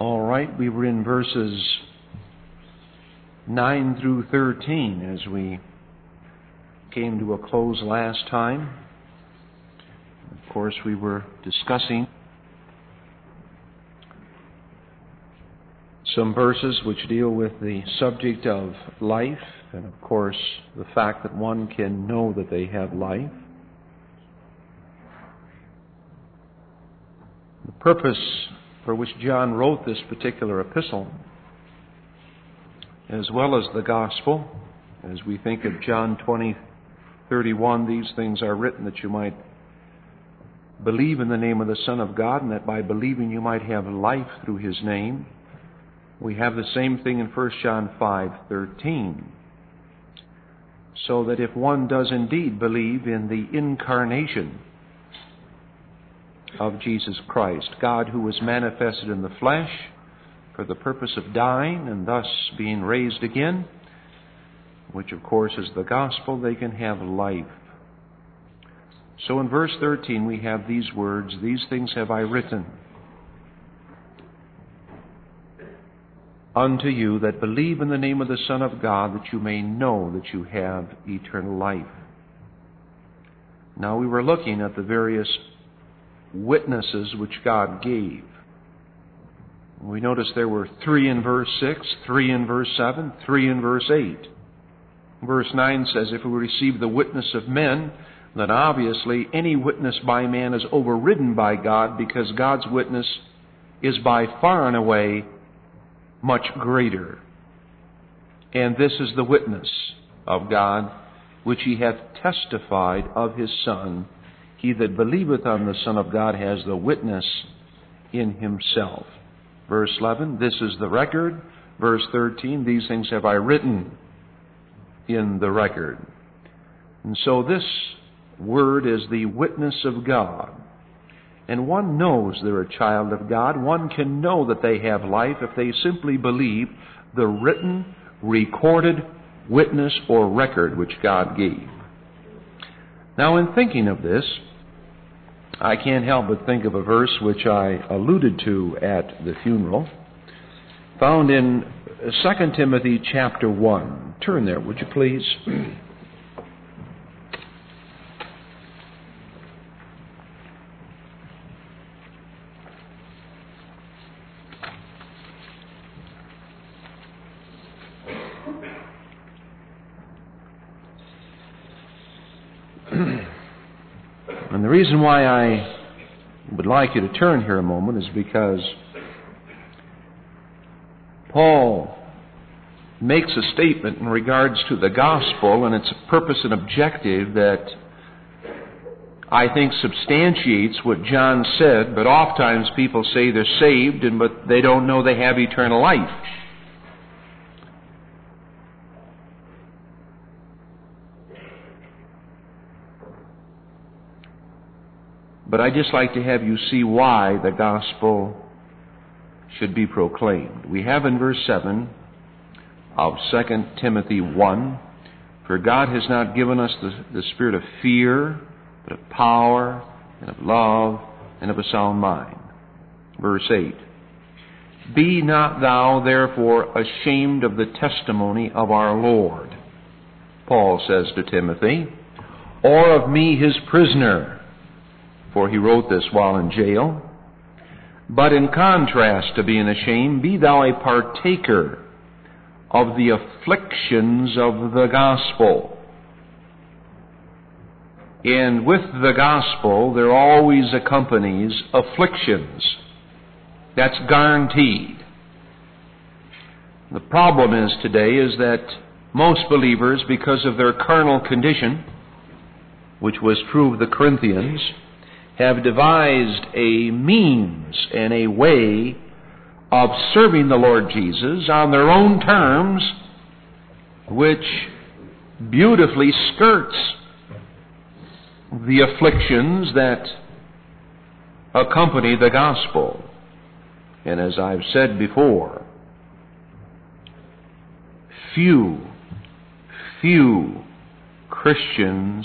All right, we were in verses 9 through 13 as we came to a close last time. Of course, we were discussing some verses which deal with the subject of life, and of course, the fact that one can know that they have life. The purpose for which John wrote this particular epistle, as well as the gospel, as we think of John 20:31, these things are written that you might believe in the name of the Son of God, and that by believing you might have life through His name. We have the same thing in 1 John 5:13. So that if one does indeed believe in the incarnation of Jesus Christ, God who was manifested in the flesh for the purpose of dying and thus being raised again, which of course is the gospel, they can have life. So in verse 13 we have these words, "These things have I written unto you that believe in the name of the Son of God, that you may know that you have eternal life." Now we were looking at the various witnesses which God gave. We noticed there were 3 in verse 6, 3 in verse 7, 3 in verse 8. Verse 9 says, if we receive the witness of men, then obviously any witness by man is overridden by God, because God's witness is by far and away much greater. And this is the witness of God, which He hath testified of His Son. He that believeth on the Son of God has the witness in himself. Verse 11, this is the record. Verse 13, these things have I written in the record. And so this word is the witness of God. And one knows they're a child of God. One can know that they have life if they simply believe the written, recorded witness or record which God gave. Now, in thinking of this, I can't help but think of a verse which I alluded to at the funeral, found in 2 Timothy chapter 1. Turn there, would you please? And the reason why I would like you to turn here a moment is because Paul makes a statement in regards to the gospel and its purpose and objective that I think substantiates what John said, but oftentimes people say they're saved, but they don't know they have eternal life. But I'd just like to have you see why the gospel should be proclaimed. We have in verse 7 of 2 Timothy 1, for God has not given us the spirit of fear, but of power, and of love, and of a sound mind. Verse 8, be not thou therefore ashamed of the testimony of our Lord, Paul says to Timothy, or of me his prisoner, for he wrote this while in jail. But in contrast to being ashamed, be thou a partaker of the afflictions of the gospel. And with the gospel, there always accompanies afflictions. That's guaranteed. The problem is today is that most believers, because of their carnal condition, which was true of the Corinthians, have devised a means and a way of serving the Lord Jesus on their own terms, which beautifully skirts the afflictions that accompany the gospel. And as I've said before, few Christians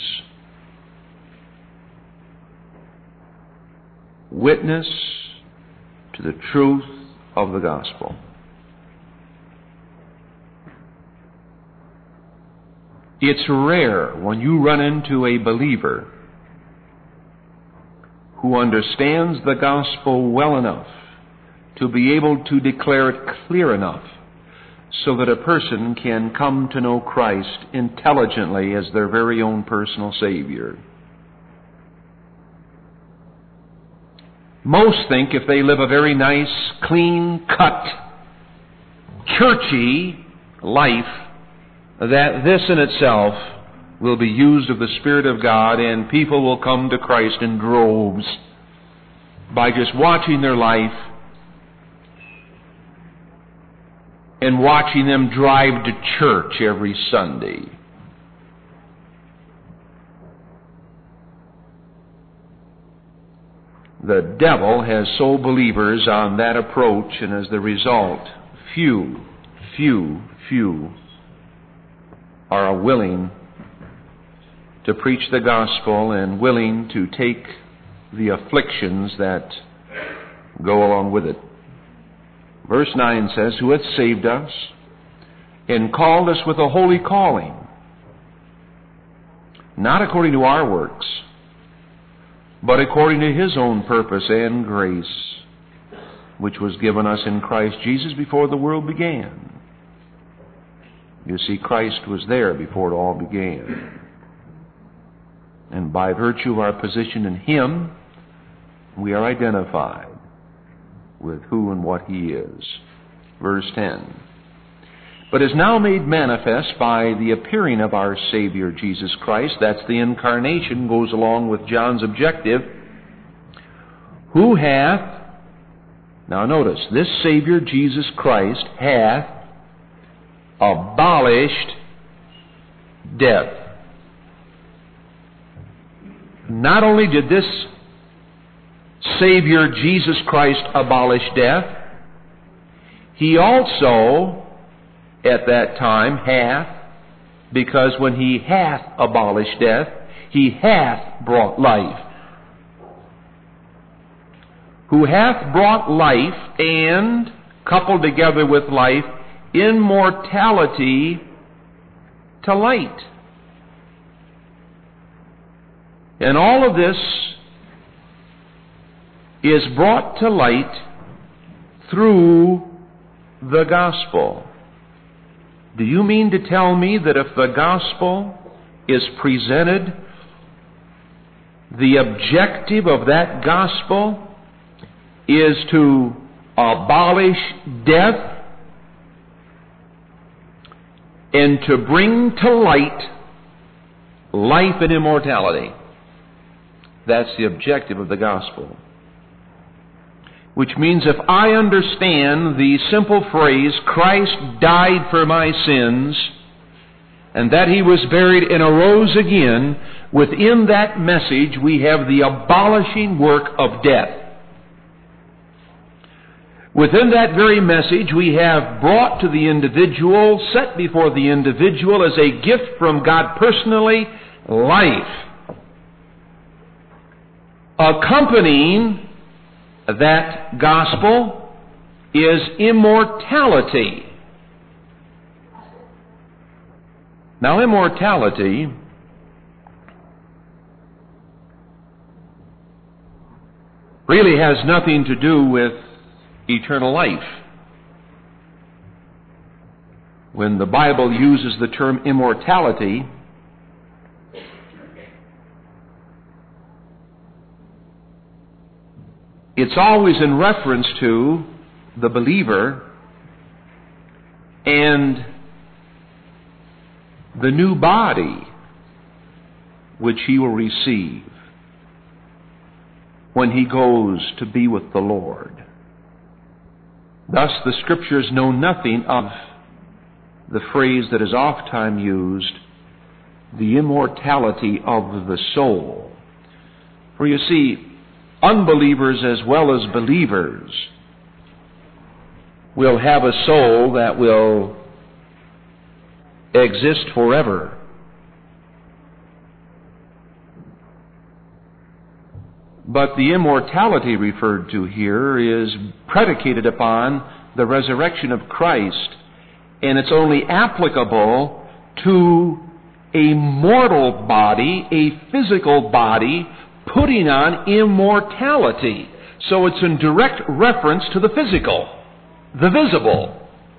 witness to the truth of the gospel. It's rare when you run into a believer who understands the gospel well enough to be able to declare it clear enough so that a person can come to know Christ intelligently as their very own personal Savior. Most think if they live a very nice, clean-cut, churchy life, that this in itself will be used of the Spirit of God and people will come to Christ in droves by just watching their life and watching them drive to church every Sunday. The devil has sold believers on that approach, and as the result, few are willing to preach the gospel and willing to take the afflictions that go along with it. Verse 9 says, "Who hath saved us and called us with a holy calling, not according to our works, but according to His own purpose and grace, which was given us in Christ Jesus before the world began." You see, Christ was there before it all began. And by virtue of our position in Him, we are identified with who and what He is. Verse 10. "But is now made manifest by the appearing of our Savior Jesus Christ," that's the incarnation, goes along with John's objective, "who hath," now notice, this Savior Jesus Christ hath abolished death. Not only did this Savior Jesus Christ abolish death, He also at that time hath, because when He hath abolished death, He hath brought life. Who hath brought life and, coupled together with life, immortality to light. And all of this is brought to light through the gospel. Do you mean to tell me that if the gospel is presented, the objective of that gospel is to abolish death and to bring to light life and immortality? That's the objective of the gospel. Which means if I understand the simple phrase, Christ died for my sins, and that He was buried and arose again, within that message we have the abolishing work of death. Within that very message we have brought to the individual, set before the individual as a gift from God personally, life. Accompanying that gospel is immortality. Now, immortality really has nothing to do with eternal life. When the Bible uses the term immortality, it's always in reference to the believer and the new body which he will receive when he goes to be with the Lord. Thus the Scriptures know nothing of the phrase that is oft-time used, the immortality of the soul. For you see, unbelievers as well as believers will have a soul that will exist forever. But the immortality referred to here is predicated upon the resurrection of Christ, and it's only applicable to a mortal body, a physical body, putting on immortality. So it's in direct reference to the physical, the visible.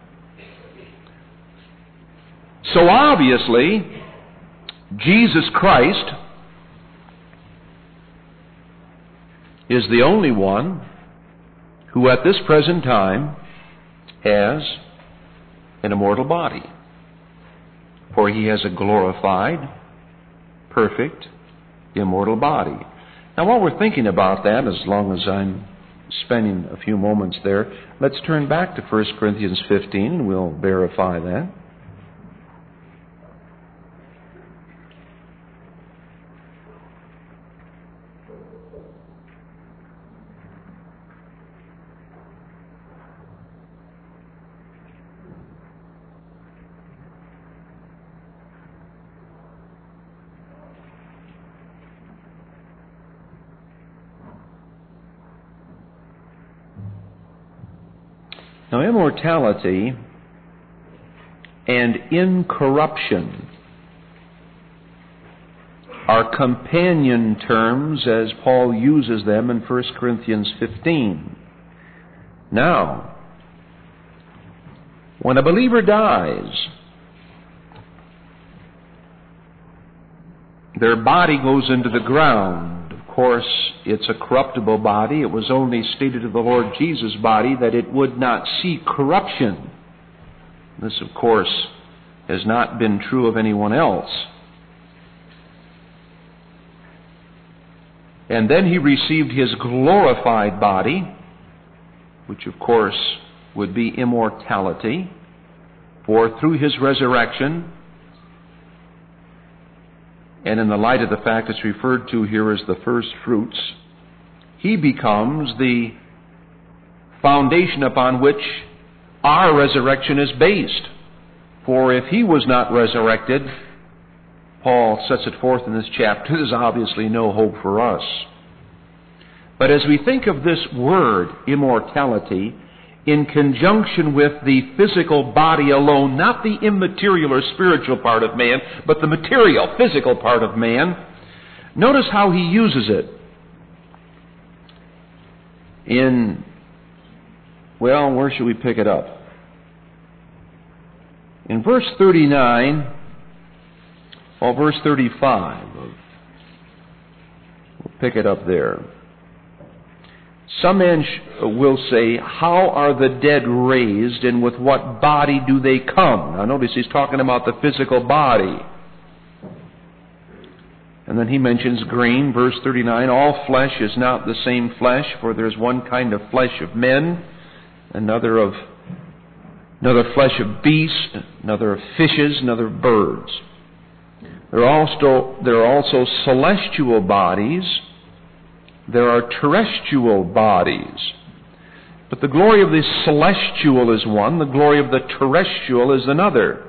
So obviously, Jesus Christ is the only one who at this present time has an immortal body. For he has a glorified, perfect, immortal body. Now while we're thinking about that, as long as I'm spending a few moments there, let's turn back to 1 Corinthians 15 and we'll verify that. Now, immortality and incorruption are companion terms as Paul uses them in 1 Corinthians 15. Now, when a believer dies, their body goes into the ground. Of course, it's a corruptible body. It was only stated of the Lord Jesus' body that it would not see corruption. This, of course, has not been true of anyone else. And then he received his glorified body, which of course would be immortality, for through his resurrection, and in the light of the fact it's referred to here as the first fruits, he becomes the foundation upon which our resurrection is based. For if he was not resurrected, Paul sets it forth in this chapter, there's obviously no hope for us. But as we think of this word, immortality, in conjunction with the physical body alone, not the immaterial or spiritual part of man, but the material, physical part of man, notice how he uses it. Where should we pick it up? In verse 39, or verse 35, we'll pick it up there. Some men will say, how are the dead raised, and with what body do they come? Now notice he's talking about the physical body. And then he mentions grain, verse 39, all flesh is not the same flesh, for there's one kind of flesh of men, another flesh of beasts, another of fishes, another of birds. There are also celestial bodies. There are terrestrial bodies. But the glory of the celestial is one, the glory of the terrestrial is another.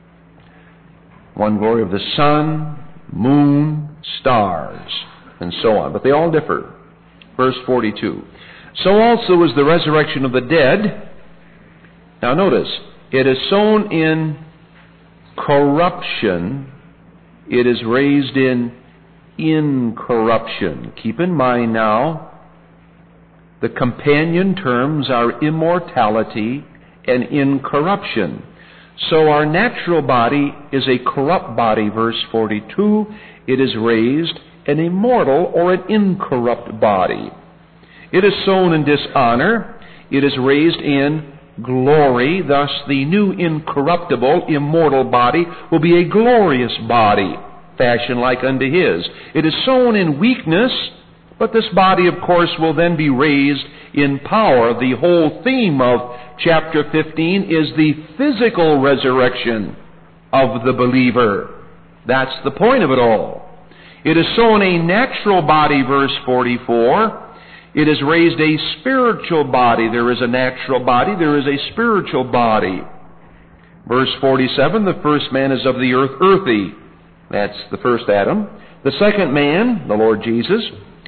One glory of the sun, moon, stars, and so on. But they all differ. Verse 42. So also is the resurrection of the dead. Now notice, it is sown in corruption, it is raised in incorruption. Keep in mind now, the companion terms are immortality and incorruption. So our natural body is a corrupt body, verse 42. It is raised an immortal or an incorrupt body. It is sown in dishonor. It is raised in glory. Thus the new incorruptible, immortal body will be a glorious body, fashioned like unto his. It is sown in weakness, but this body, of course, will then be raised in power. The whole theme of chapter 15 is the physical resurrection of the believer. That's the point of it all. It is sown a natural body, verse 44. It is raised a spiritual body. There is a natural body, there is a spiritual body. Verse 47, the first man is of the earth, earthy. That's the first Adam. The second man, the Lord Jesus,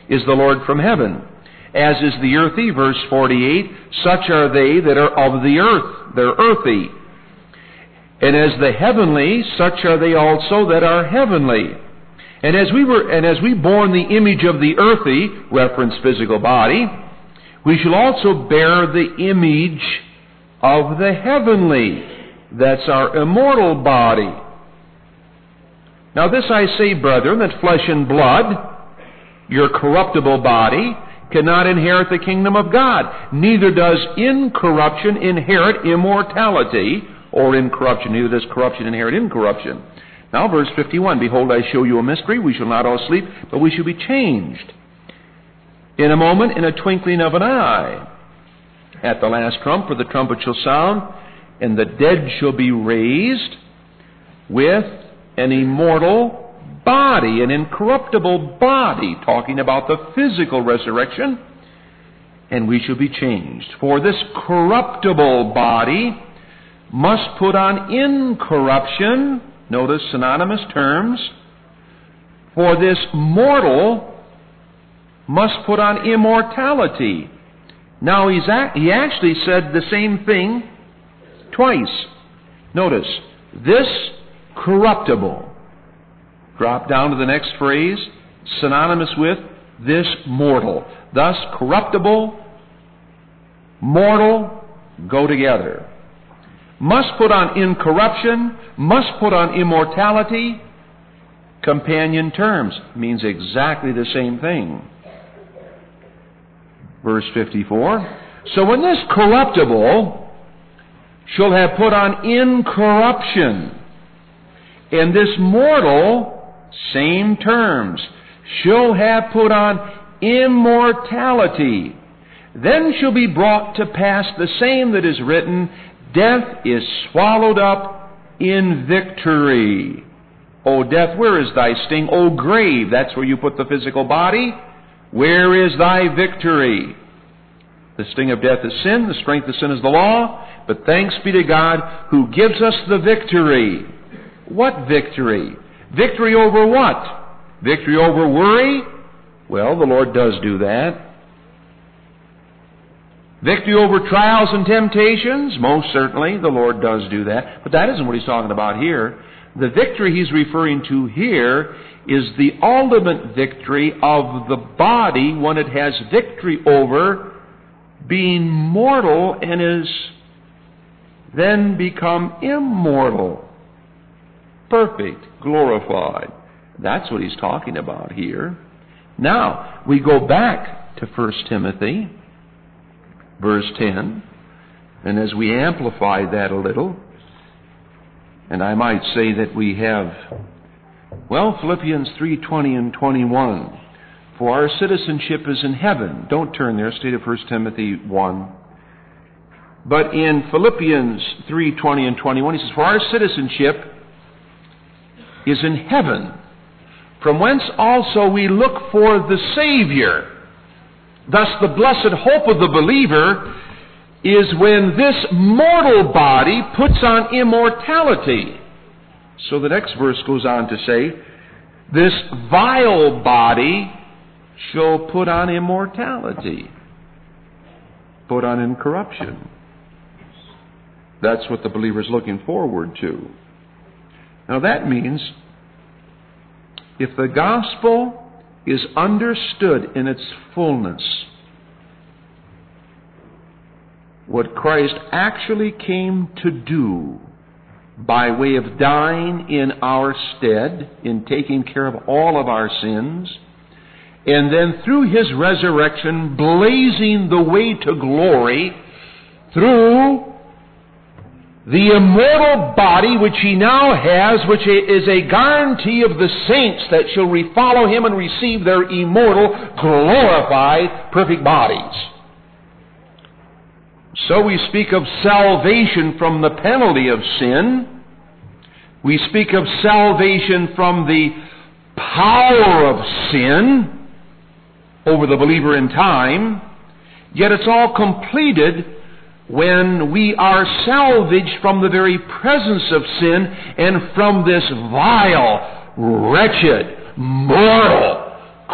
is the Lord from heaven. As is the earthy, verse 48, such are they that are of the earth. They're earthy. And as the heavenly, such are they also that are heavenly. And as we bore in the image of the earthy, reference physical body, we shall also bear the image of the heavenly. That's our immortal body. Now this I say, brethren, that flesh and blood, your corruptible body, cannot inherit the kingdom of God. Neither does incorruption inherit immortality, or incorruption. Neither does corruption inherit incorruption. Now verse 51, behold, I show you a mystery. We shall not all sleep, but we shall be changed. In a moment, in a twinkling of an eye. At the last trump, for the trumpet shall sound, and the dead shall be raised with an immortal body, an incorruptible body, talking about the physical resurrection, and we shall be changed. For this corruptible body must put on incorruption, notice synonymous terms, for this mortal must put on immortality. Now he actually said the same thing twice. Notice, this corruptible. Drop down to the next phrase, synonymous with this mortal. Thus, corruptible, mortal, go together. Must put on incorruption, must put on immortality, companion terms. Means exactly the same thing. Verse 54, so when this corruptible shall have put on incorruption, and this mortal, same terms, shall have put on immortality, then shall be brought to pass the same that is written, death is swallowed up in victory. O death, where is thy sting? O grave, that's where you put the physical body. Where is thy victory? The sting of death is sin, the strength of sin is the law, but thanks be to God who gives us the victory. What victory? Victory over what? Victory over worry? Well, the Lord does do that. Victory over trials and temptations? Most certainly, the Lord does do that. But that isn't what he's talking about here. The victory he's referring to here is the ultimate victory of the body when it has victory over being mortal and is then become immortal. Perfect, glorified. That's what he's talking about here. Now, we go back to 1 Timothy, verse 10, and as we amplify that a little, and I might say that we have, Philippians 3:20 and 21, for our citizenship is in heaven. Don't turn there, stay to 1 Timothy 1. But in Philippians 3:20 and 21, he says, for our citizenship is in heaven, from whence also we look for the Savior. Thus the blessed hope of the believer is when this mortal body puts on immortality. So the next verse goes on to say, this vile body shall put on immortality, put on incorruption. That's what the believer is looking forward to. Now that means if the gospel is understood in its fullness, what Christ actually came to do by way of dying in our stead, in taking care of all of our sins, and then through his resurrection blazing the way to glory through the immortal body which he now has, which is a guarantee of the saints that shall follow him and receive their immortal, glorified, perfect bodies. So we speak of salvation from the penalty of sin. We speak of salvation from the power of sin over the believer in time. Yet it's all completed when we are salvaged from the very presence of sin and from this vile, wretched, mortal,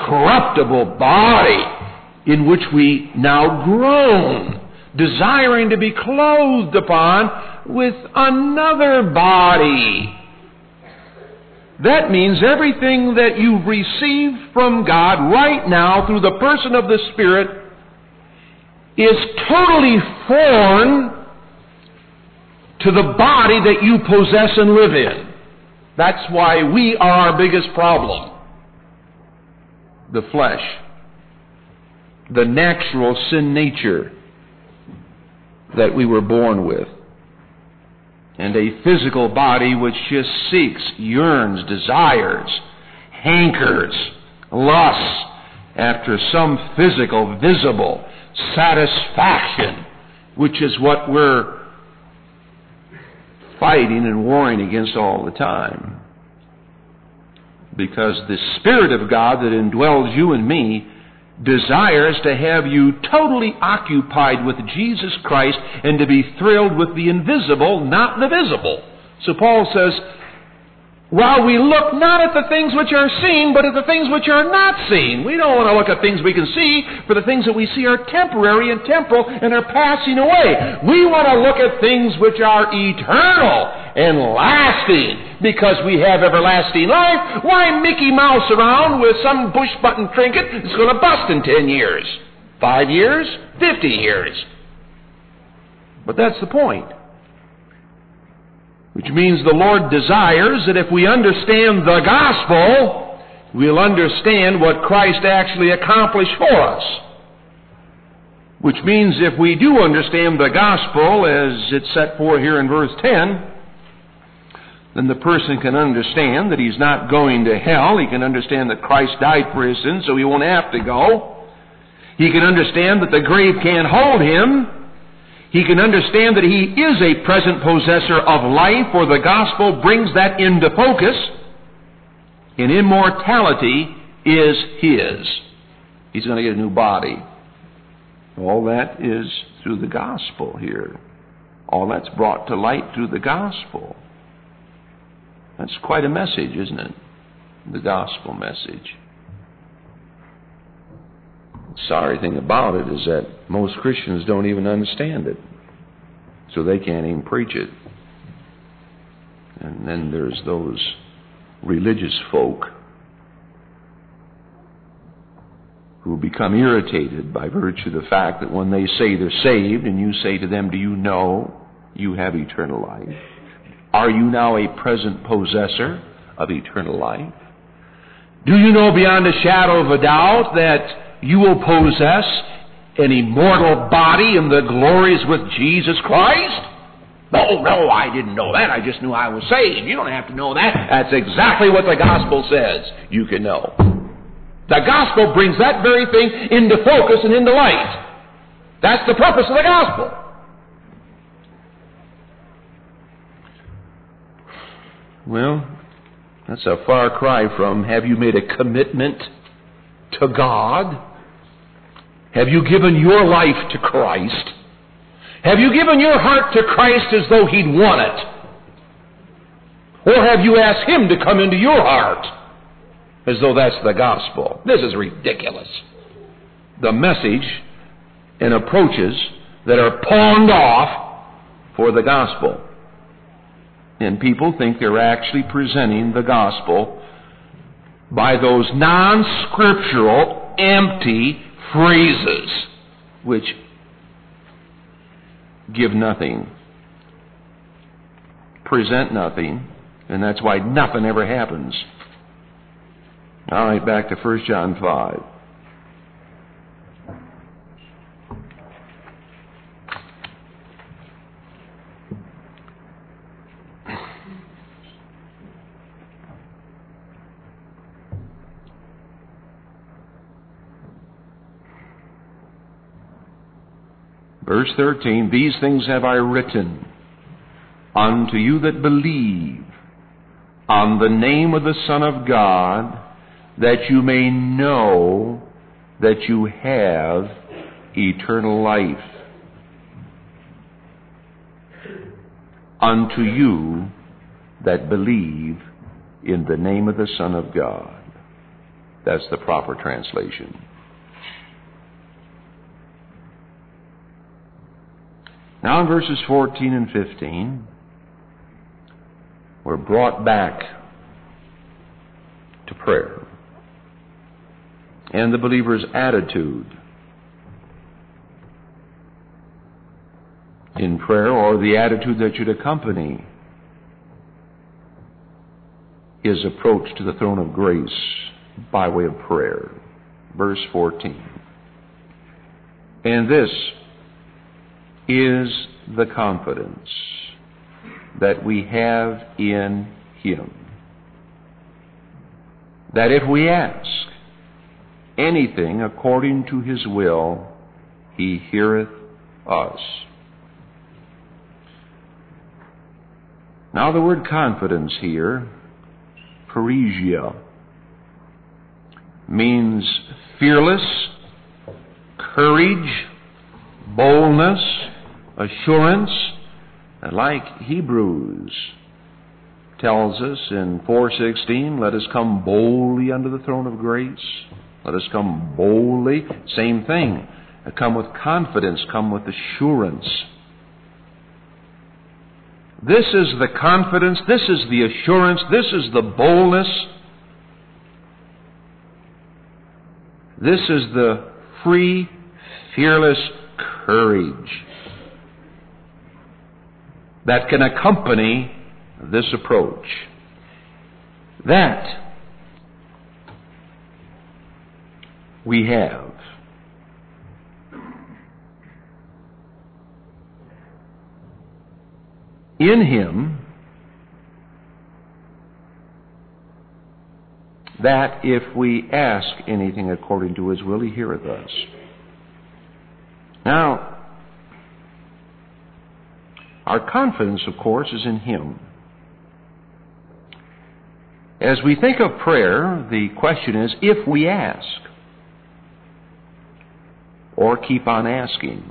corruptible body in which we now groan, desiring to be clothed upon with another body. That means everything that you've received from God right now through the person of the Spirit is totally foreign to the body that you possess and live in. That's why we are our biggest problem. The flesh. The natural sin nature that we were born with. And a physical body which just seeks, yearns, desires, hankers, lusts after some physical, visible satisfaction, which is what we're fighting and warring against all the time. Because the Spirit of God that indwells you and me desires to have you totally occupied with Jesus Christ and to be thrilled with the invisible, not the visible. So Paul says, while we look not at the things which are seen, but at the things which are not seen. We don't want to look at things we can see, for the things that we see are temporary and temporal and are passing away. We want to look at things which are eternal and lasting, because we have everlasting life. Why Mickey Mouse around with some push-button trinket that's going to bust in 10 years, 5 years, 50 years? But that's the point. Which means the Lord desires that if we understand the gospel, we'll understand what Christ actually accomplished for us. Which means if we do understand the gospel as it's set forth here in verse 10, then the person can understand that he's not going to hell. He can understand that Christ died for his sins, so he won't have to go. He can understand that the grave can't hold him. He can understand that he is a present possessor of life, for the gospel brings that into focus, and immortality is his. He's going to get a new body. All that is through the gospel here. All that's brought to light through the gospel. That's quite a message, isn't it? The gospel message. The sorry thing about it is that most Christians don't even understand it. So they can't even preach it. And then there's those religious folk who become irritated by virtue of the fact that when they say they're saved and you say to them, do you know you have eternal life? Are you now a present possessor of eternal life? Do you know beyond a shadow of a doubt that you will possess an immortal body in the glories with Jesus Christ? No, I didn't know that. I just knew I was saved. You don't have to know that. That's exactly what the gospel says you can know. The gospel brings that very thing into focus and into light. That's the purpose of the gospel. Well, that's a far cry from, have you made a commitment to God? Have you given your life to Christ? Have you given your heart to Christ as though He'd want it? Or have you asked Him to come into your heart as though that's the gospel? This is ridiculous. The message and approaches that are pawned off for the gospel. And people think they're actually presenting the gospel by those non-scriptural, empty phrases which give nothing, present nothing, and that's why nothing ever happens. All right, back to 1 John 5. Verse 13, these things have I written unto you that believe on the name of the Son of God, that you may know that you have eternal life. Unto you that believe in the name of the Son of God. That's the proper translation. Now in verses 14 and 15, we're brought back to prayer and the believer's attitude in prayer, or the attitude that should accompany his approach to the throne of grace by way of prayer. Verse 14. And this is the confidence that we have in Him, that if we ask anything according to His will, He heareth us. Now the word confidence here, Parisia, means fearless, courage, boldness, assurance, like Hebrews tells us in 4:16, let us come boldly unto the throne of grace. Let us come boldly. Same thing. Come with confidence, come with assurance. This is the confidence, this is the assurance, this is the boldness. This is the free, fearless courage that can accompany this approach. That we have. In Him, that if we ask anything according to His will, He heareth us. Now, our confidence, of course, is in Him. As we think of prayer, the question is, if we ask, or keep on asking.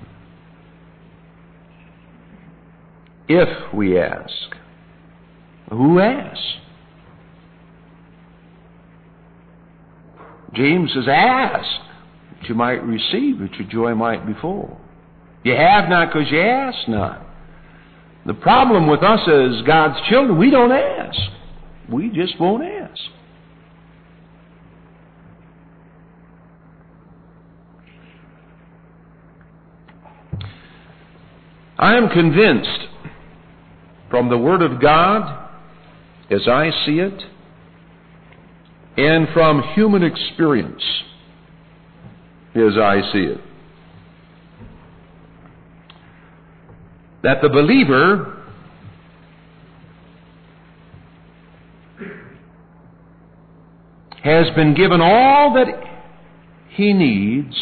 If we ask. Who asks? James says, ask, that you might receive, that your joy might be full. You have not because you ask not. The problem with us as God's children, we don't ask. We just won't ask. I am convinced from the Word of God, as I see it, and from human experience, as I see it, that the believer has been given all that he needs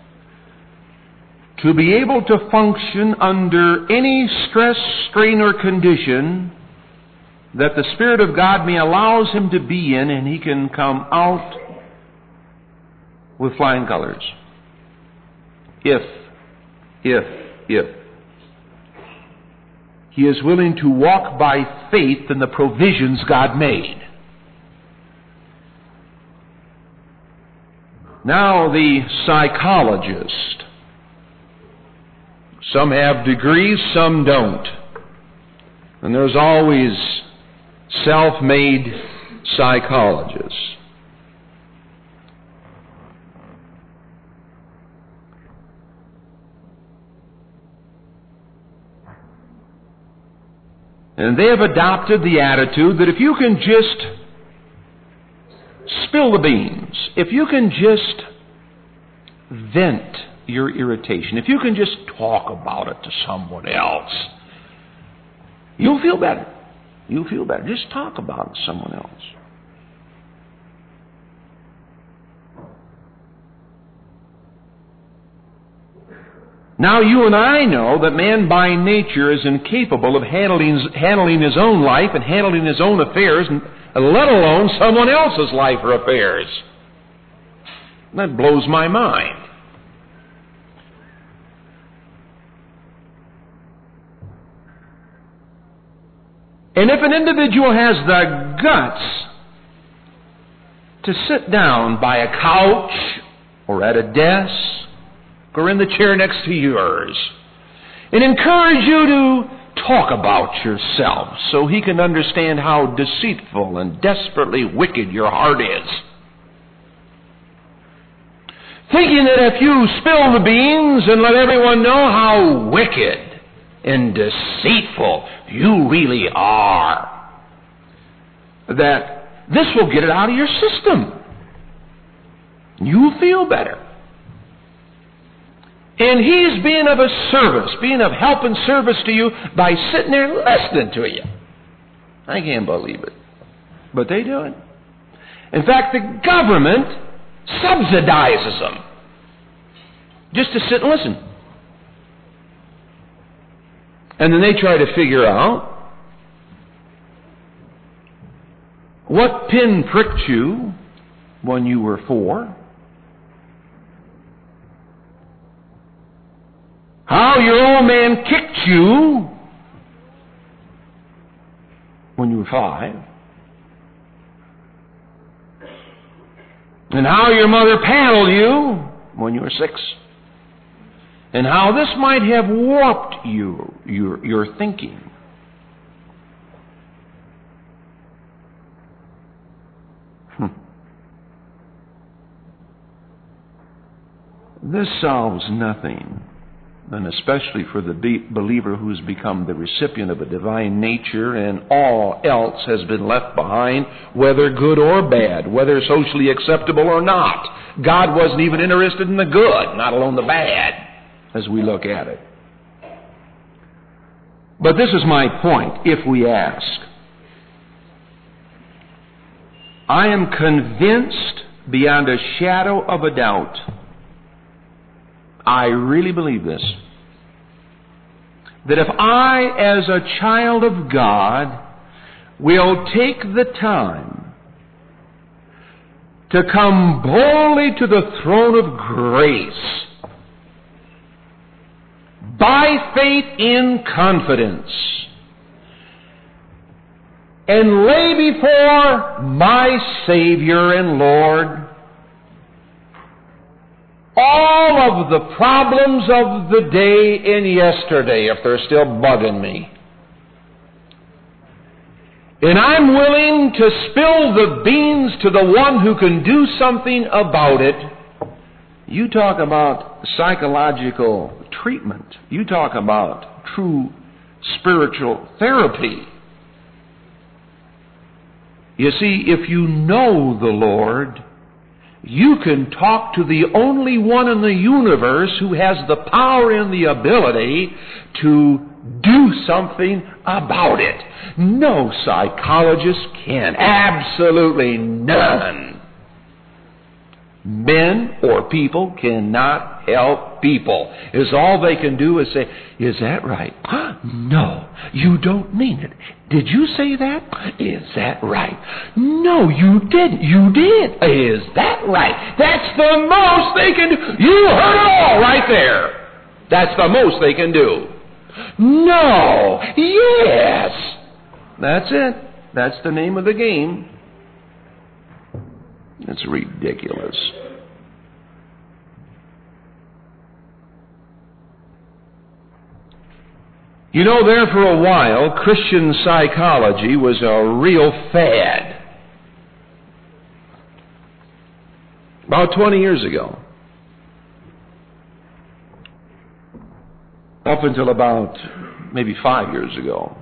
to be able to function under any stress, strain, or condition that the Spirit of God may allows him to be in, and he can come out with flying colors. If he is willing to walk by faith in the provisions God made. Now, the psychologist. Some have degrees, some don't. And there's always self-made psychologists. And they have adopted the attitude that if you can just spill the beans, if you can just vent your irritation, if you can just talk about it to someone else, you'll feel better. You'll feel better. Just talk about it to someone else. Now you and I know that man by nature is incapable of handling his own life and handling his own affairs, and let alone someone else's life or affairs. That blows my mind. And if an individual has the guts to sit down by a couch or at a desk or in the chair next to yours and encourage you to talk about yourself so he can understand how deceitful and desperately wicked your heart is. Thinking that if you spill the beans and let everyone know how wicked and deceitful you really are, that this will get it out of your system. You'll feel better. And he's being of a service, being of help and service to you by sitting there listening to you. I can't believe it. But they do it. In fact, the government subsidizes them just to sit and listen. And then they try to figure out what pin pricked you when you were 4, how your old man kicked you when you were 5, and how your mother paddled you when you were 6, and how this might have warped your thinking. This solves nothing, and especially for the believer who's become the recipient of a divine nature and all else has been left behind, whether good or bad, whether socially acceptable or not. God wasn't even interested in the good, not alone the bad, as we look at it. But this is my point, if we ask. I am convinced beyond a shadow of a doubt, I really believe this, that if I, as a child of God, will take the time to come boldly to the throne of grace, by faith in confidence, and lay before my Savior and Lord all of the problems of the day and yesterday, if they're still bugging me, and I'm willing to spill the beans to the one who can do something about it, you talk about psychological treatment. You talk about true spiritual therapy. You see, if you know the Lord, you can talk to the only one in the universe who has the power and the ability to do something about it. No psychologist can. Absolutely none. Men or people cannot help people. All they can do is say, is that right? No, you don't mean it. Did you say that? Is that right? No, you didn't. You did. Is that right? That's the most they can do. You heard it all right there. That's the most they can do. No. Yes. That's it. That's the name of the game. It's ridiculous. You know, there for a while, Christian psychology was a real fad. About 20 years ago. Up until about maybe 5 years ago.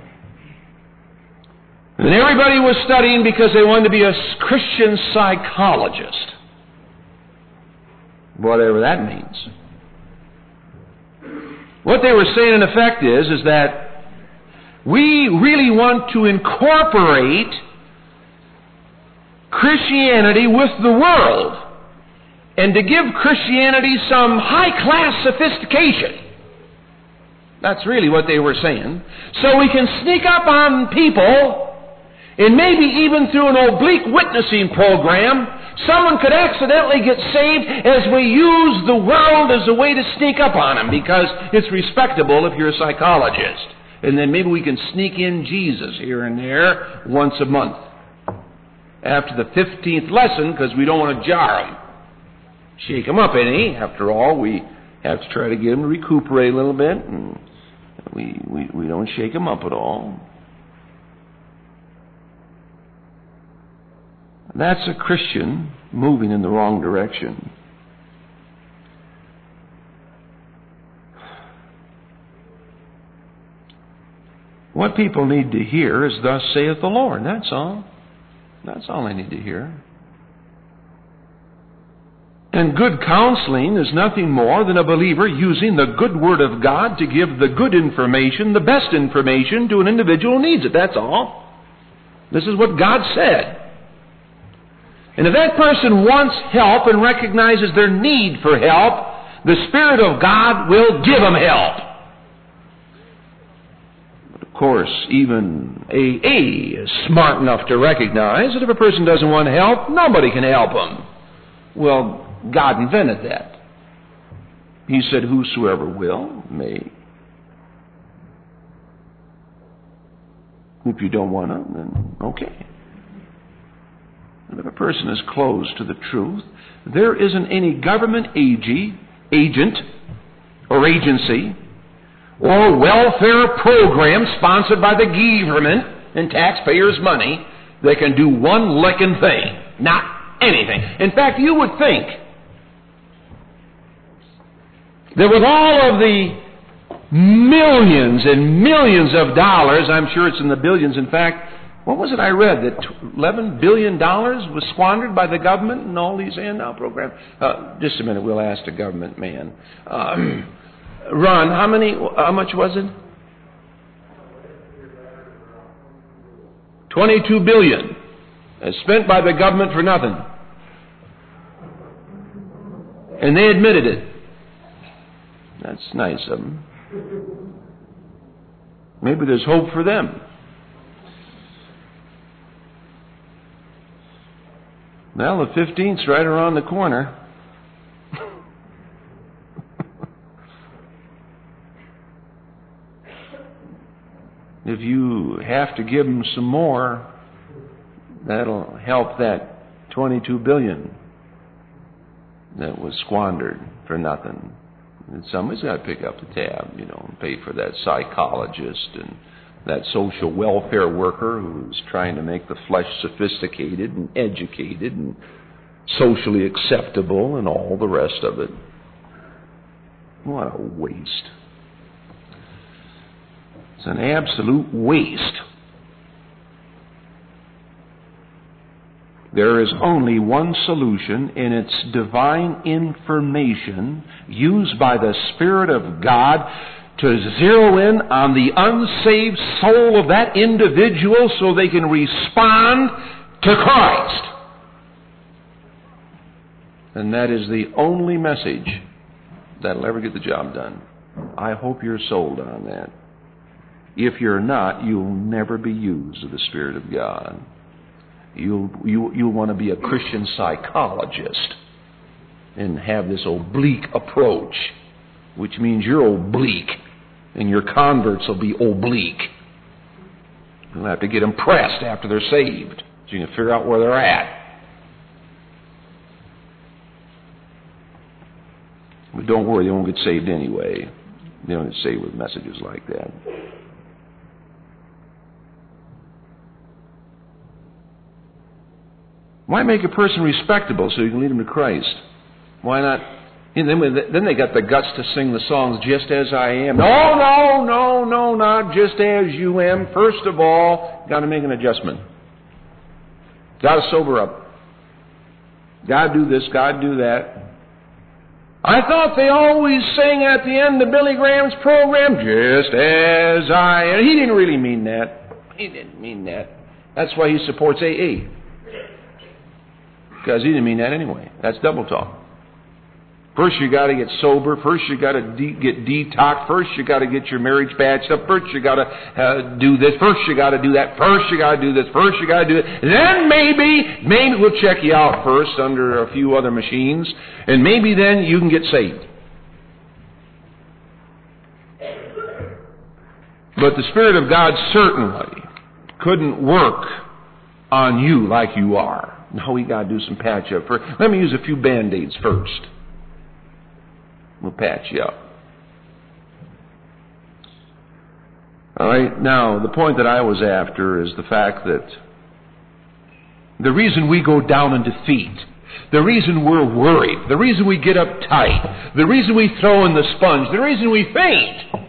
And everybody was studying because they wanted to be a Christian psychologist. Whatever that means. What they were saying in effect is that we really want to incorporate Christianity with the world and to give Christianity some high-class sophistication. That's really what they were saying. So we can sneak up on people, and maybe even through an oblique witnessing program, someone could accidentally get saved as we use the world as a way to sneak up on them, because it's respectable if you're a psychologist. And then maybe we can sneak in Jesus here and there once a month. after the 15th lesson because we don't want to jar them. Shake them up any. After all, we have to try to get them to recuperate a little bit, and we don't shake them up at all. That's a Christian moving in the wrong direction. What people need to hear is, "Thus saith the Lord." That's all. That's all they need to hear. And good counseling is nothing more than a believer using the good Word of God to give the good information, the best information to an individual who needs it. That's all. This is what God said. And if that person wants help and recognizes their need for help, the Spirit of God will give them help. But of course, even AA is smart enough to recognize that if a person doesn't want help, nobody can help them. Well, God invented that. He said, "Whosoever will, may." If you don't want to, then okay. And if a person is closed to the truth, there isn't any government agent or agency or welfare program sponsored by the government and taxpayers' money that can do one licking thing. Not anything. In fact, you would think that with all of the millions and millions of dollars, I'm sure it's in the billions, in fact, what was it I read? That $11 billion was squandered by the government in all these handout programs? Just a minute, we'll ask the government man. Ron, how much was it? $22 billion. Spent by the government for nothing. And they admitted it. That's nice of them. Maybe there's hope for them. Well, the 15th's right around the corner. If you have to give them some more, that'll help that $22 billion that was squandered for nothing. And somebody's got to pick up the tab, and pay for that psychologist and that social welfare worker who's trying to make the flesh sophisticated and educated and socially acceptable and all the rest of it. What a waste. It's an absolute waste. There is only one solution, and it's divine information used by the Spirit of God to zero in on the unsaved soul of that individual so they can respond to Christ. And that is the only message that'll ever get the job done. I hope you're sold on that. If you're not, you'll never be used of the Spirit of God. You'll want to be a Christian psychologist and have this oblique approach, which means you're oblique, and your converts will be oblique. You'll have to get them pressed after they're saved, so you can figure out where they're at. But don't worry, they won't get saved anyway. They don't get saved with messages like that. Why make a person respectable so you can lead them to Christ? Why not? And then they got the guts to sing the songs, "Just as I am." No, not just as you am. First of all, got to make an adjustment. Got to sober up. Got to do this, got to do that. I thought they always sang at the end of Billy Graham's program, "Just as I am." He didn't really mean that. He didn't mean that. That's why he supports AA. Because he didn't mean that anyway. That's double talk. First you got to get sober. First you got to get detoxed. First you got to get your marriage patched up. First you got to do this. First you got to do that. First you got to do this. First you got to do it. Then maybe we'll check you out first under a few other machines, and maybe then you can get saved. But the Spirit of God certainly couldn't work on you like you are. No, we got to do some patch up first. Let me use a few Band-Aids first. We'll patch you up. All right, now, the point that I was after is the fact that the reason we go down in defeat, the reason we're worried, the reason we get uptight, the reason we throw in the sponge, the reason we faint,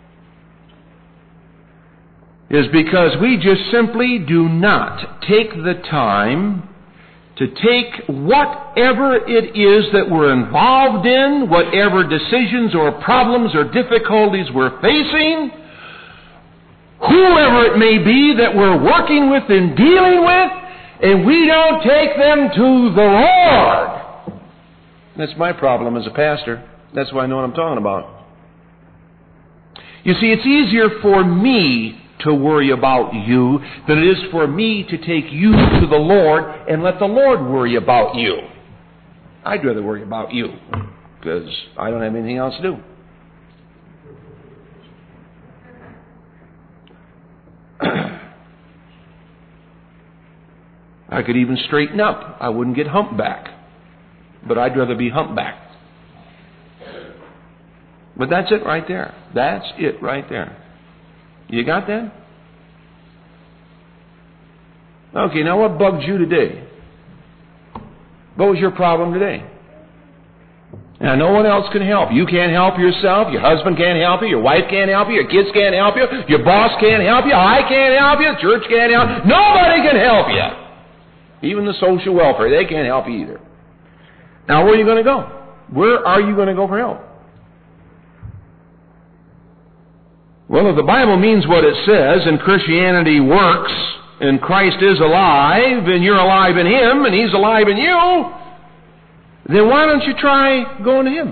is because we just simply do not take the time to take whatever it is that we're involved in, whatever decisions or problems or difficulties we're facing, whoever it may be that we're working with and dealing with, and we don't take them to the Lord. That's my problem as a pastor. That's why I know what I'm talking about. You see, it's easier for me to worry about you than it is for me to take you to the Lord and let the Lord worry about you. I'd rather worry about you because I don't have anything else to do. I could even straighten up. I wouldn't get humpback. But I'd rather be humpbacked. But that's it right there. That's it right there. You got that? Okay, now what bugs you today? What was your problem today? Now, no one else can help. You can't help yourself. Your husband can't help you. Your wife can't help you. Your kids can't help you. Your boss can't help you. I can't help you. The church can't help you. Nobody can help you. Even the social welfare, they can't help you either. Now, where are you going to go? Where are you going to go for help? Well, if the Bible means what it says, and Christianity works, and Christ is alive, and you're alive in Him, and He's alive in you, then why don't you try going to Him?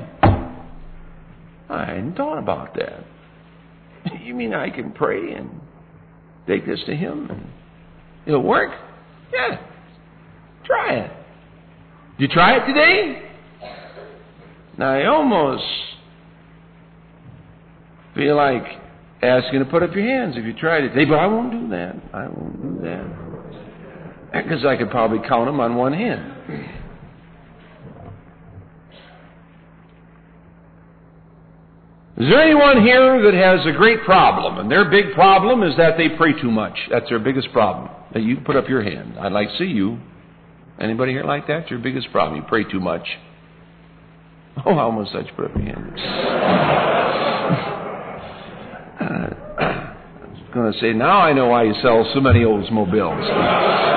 I hadn't thought about that. You mean I can pray and take this to Him and it'll work? Yeah. Try it. Did you try it today? Now, I almost feel like asking to put up your hands if you tried it today, but I won't do that. I won't do that. Because I could probably count them on one hand. Is there anyone here that has a great problem, and their big problem is that they pray too much? That's their biggest problem. Now, you put up your hand. I'd like to see you. Anybody here like that? It's your biggest problem. You pray too much. Oh, I almost said you put up your hand. I was going to say, now I know why you sell so many Oldsmobiles.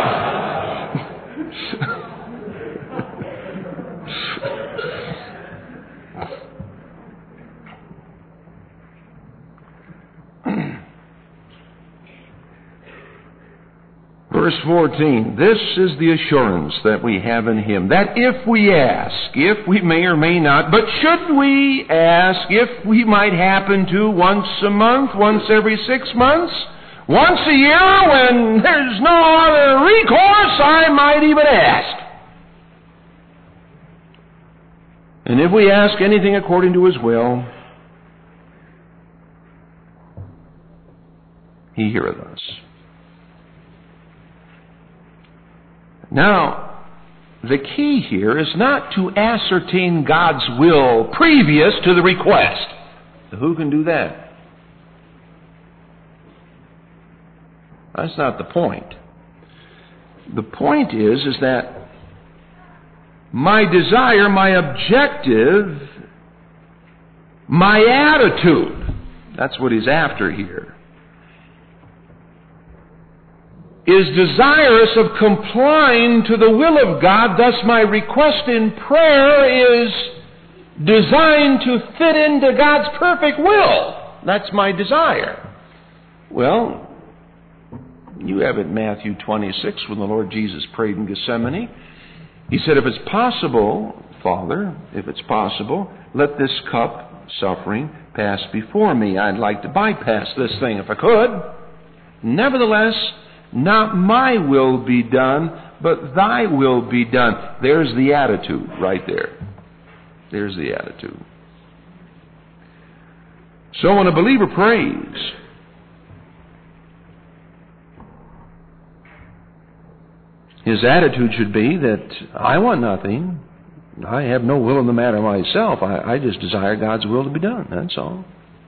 Verse 14, this is the assurance that we have in Him, that if we ask, if we may or may not, but should we ask, if we might happen to once a month, once every 6 months, once a year, when there's no other recourse, I might even ask. And if we ask anything according to His will, He heareth us. Now, the key here is not to ascertain God's will previous to the request. Who can do that? That's not the point. The point is that my desire, my objective, my attitude, that's what he's after here, is desirous of complying to the will of God. Thus my request in prayer is designed to fit into God's perfect will. That's my desire. Well, you have it in Matthew 26 when the Lord Jesus prayed in Gethsemane. He said, if it's possible, Father, if it's possible, let this cup, suffering, pass before me. I'd like to bypass this thing if I could. Nevertheless, not my will be done, but thy will be done. There's the attitude right there. There's the attitude. So when a believer prays, His attitude should be that I want nothing. I have no will in the matter myself. I just desire God's will to be done. That's all.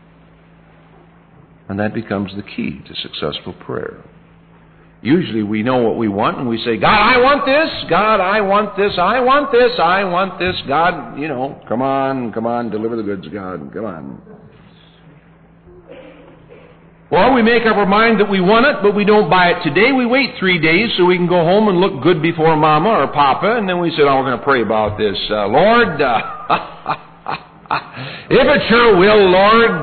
And that becomes the key to successful prayer. Usually we know what we want and we say, God, I want this. God, I want this. I want this. I want this. God, come on, deliver the goods, God. Come on. Or we make up our mind that we want it, but we don't buy it today. We wait 3 days so we can go home and look good before Mama or Papa, and then we say, we're going to pray about this. Lord, if it's your will, Lord,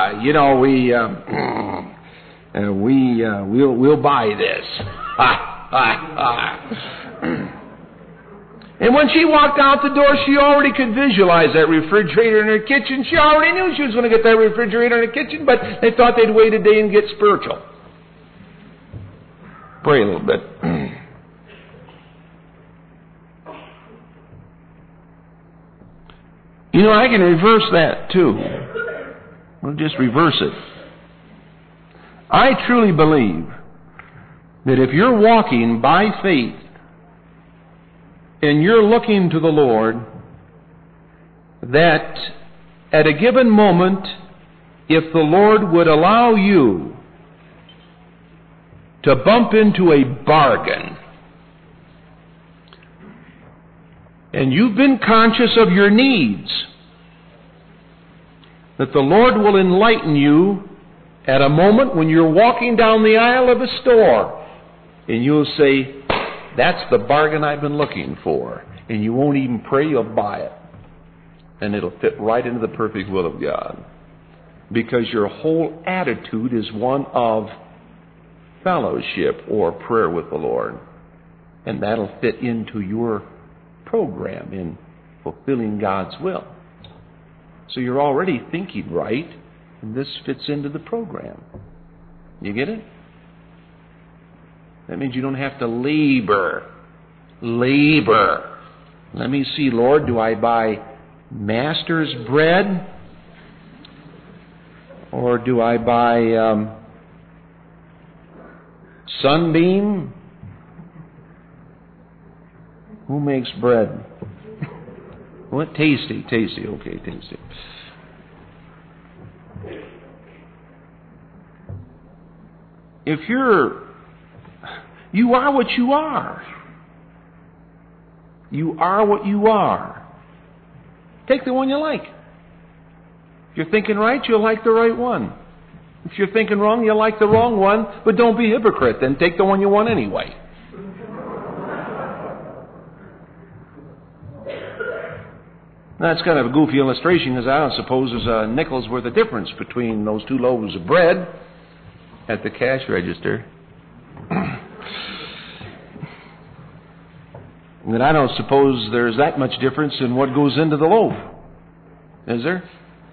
we'll buy this. And when she walked out the door, she already could visualize that refrigerator in her kitchen. She already knew she was going to get that refrigerator in her kitchen, but they thought they'd wait a day and get spiritual. Pray a little bit. I can reverse that too. We'll just reverse it. I truly believe that if you're walking by faith and you're looking to the Lord, that at a given moment, if the Lord would allow you to bump into a bargain, and you've been conscious of your needs, that the Lord will enlighten you at a moment when you're walking down the aisle of a store, and you'll say, that's the bargain I've been looking for. And you won't even pray, you'll buy it. And it'll fit right into the perfect will of God. Because your whole attitude is one of fellowship or prayer with the Lord. And that'll fit into your program in fulfilling God's will. So you're already thinking right, and this fits into the program. You get it? That means you don't have to labor. Let me see, Lord, do I buy Master's bread? Or do I buy Sunbeam? Who makes bread? What? Tasty. Okay, Tasty. If you are what you are. You are what you are. Take the one you like. If you're thinking right, you'll like the right one. If you're thinking wrong, you'll like the wrong one, but don't be a hypocrite. Then take the one you want anyway. That's kind of a goofy illustration, because I don't suppose there's a nickel's worth of difference between those 2 loaves of bread at the cash register. And I don't suppose there's that much difference in what goes into the loaf. Is there?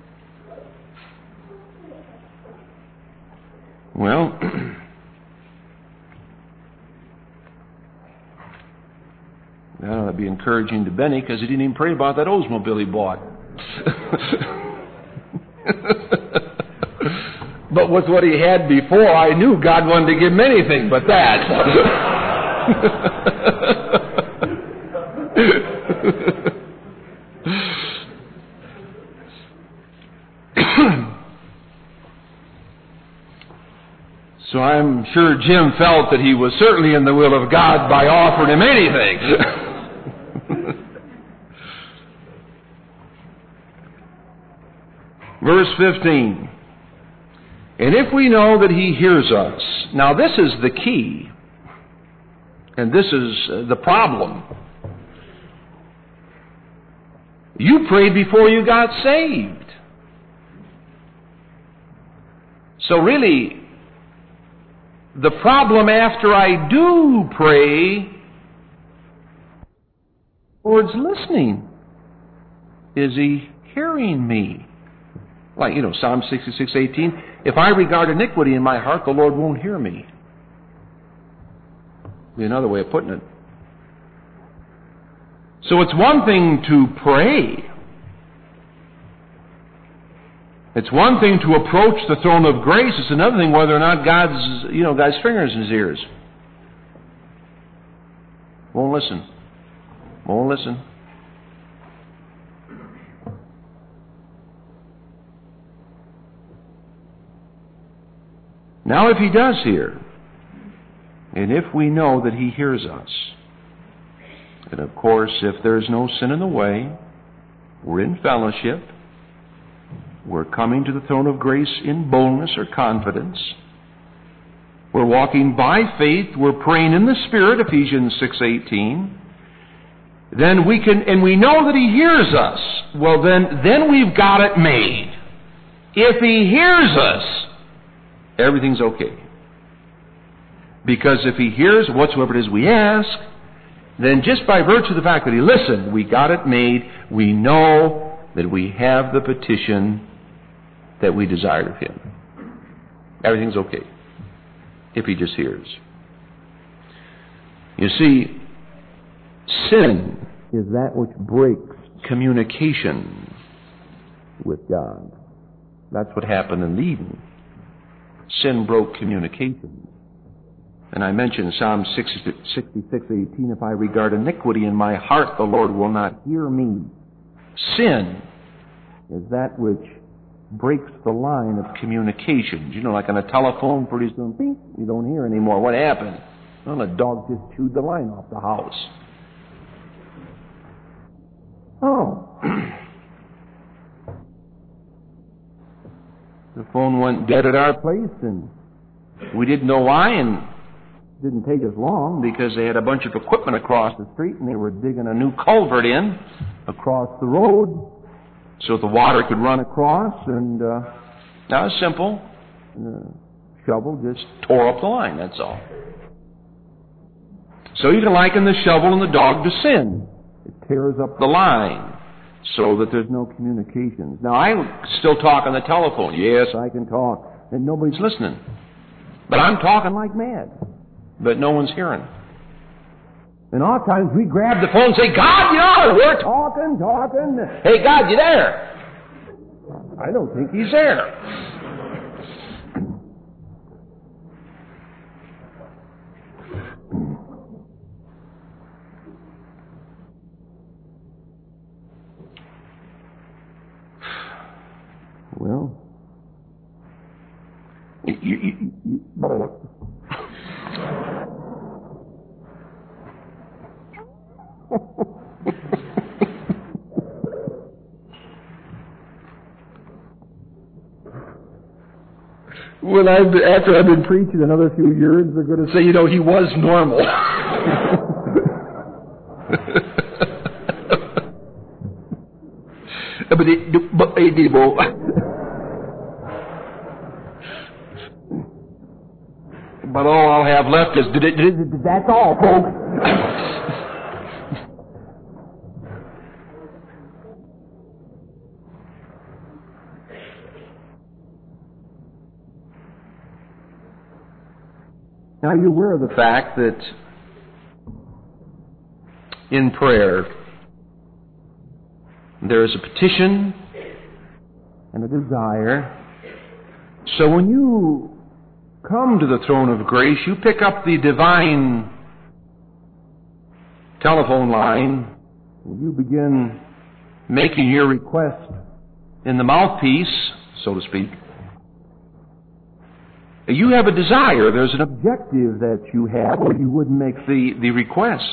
Well, that ought to be encouraging to Benny, because he didn't even pray about that Oldsmobile he bought. But with what he had before, I knew God wanted to give him anything but that. So I'm sure Jim felt that he was certainly in the will of God by offering him anything. Verse 15. And if we know that he hears us. Now this is the key. And this is the problem. You prayed before you got saved. So really, the problem after I do pray, Lord's listening. Is he hearing me? Like, Psalm 66:18, if I regard iniquity in my heart, the Lord won't hear me. Be another way of putting it. So it's one thing to pray. It's one thing to approach the throne of grace. It's another thing whether or not God's fingers in his ears. Won't listen. Won't listen. Now, if He does hear, and if we know that He hears us, and of course, if there's no sin in the way, we're in fellowship, we're coming to the throne of grace in boldness or confidence, we're walking by faith, we're praying in the Spirit, Ephesians 6:18, then we can, and we know that He hears us. Well, then we've got it made. If He hears us, everything's okay. Because if He hears whatsoever it is we ask, then just by virtue of the fact that He listened, we got it made. We know that we have the petition that we desired of Him. Everything's okay if He just hears. You see, sin is that which breaks communication with God. That's what happened in Eden. Sin broke communication. And I mentioned Psalm 66:18, if I regard iniquity in my heart, the Lord will not hear me. Sin is that which breaks the line of communications. You know, like on a telephone, pretty soon, beep, you don't hear anymore. What happened? Well, a dog just chewed the line off the house. Oh. The phone went dead at our place, and we didn't know why, and it didn't take us long because they had a bunch of equipment across the street, and they were digging a new culvert in across the road so the water could run across, and that was simple. The shovel just tore up the line, that's all. So you can liken the shovel and the dog to sin. It tears up the line so that there's no communications. Now, I still talk on the telephone. Yes, I can talk, and nobody's listening. But I'm talking like mad, but no one's hearing. And oftentimes we grab the phone and say, God, you know, we're talking. Hey, God, you there? I don't think He's there. Well, after I've been preaching another few years, they're going to say, you know, he was normal. But all I'll have left is, that's all, folks. Now, you're aware of the fact that in prayer, there is a petition and a desire. So when you come to the throne of grace, you pick up the divine telephone line, and you begin making your request in the mouthpiece, so to speak. You have a desire. There's an objective that you have, or you wouldn't make the request.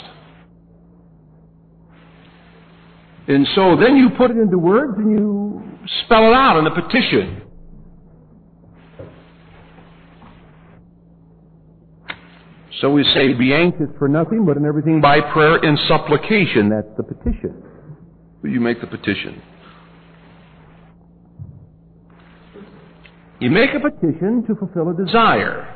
And so then you put it into words and you spell it out in a petition. So we say, be anxious for nothing, but in everything by prayer and supplication. That's the petition. You make the petition. You make a petition to fulfill a desire.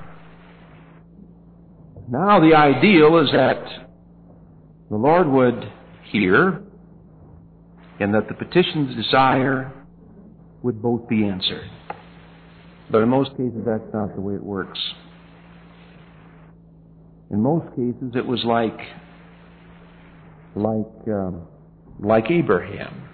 Now the ideal is that the Lord would hear and that the petition's desire would both be answered. But in most cases, that's not the way it works. In most cases, it was like Abraham.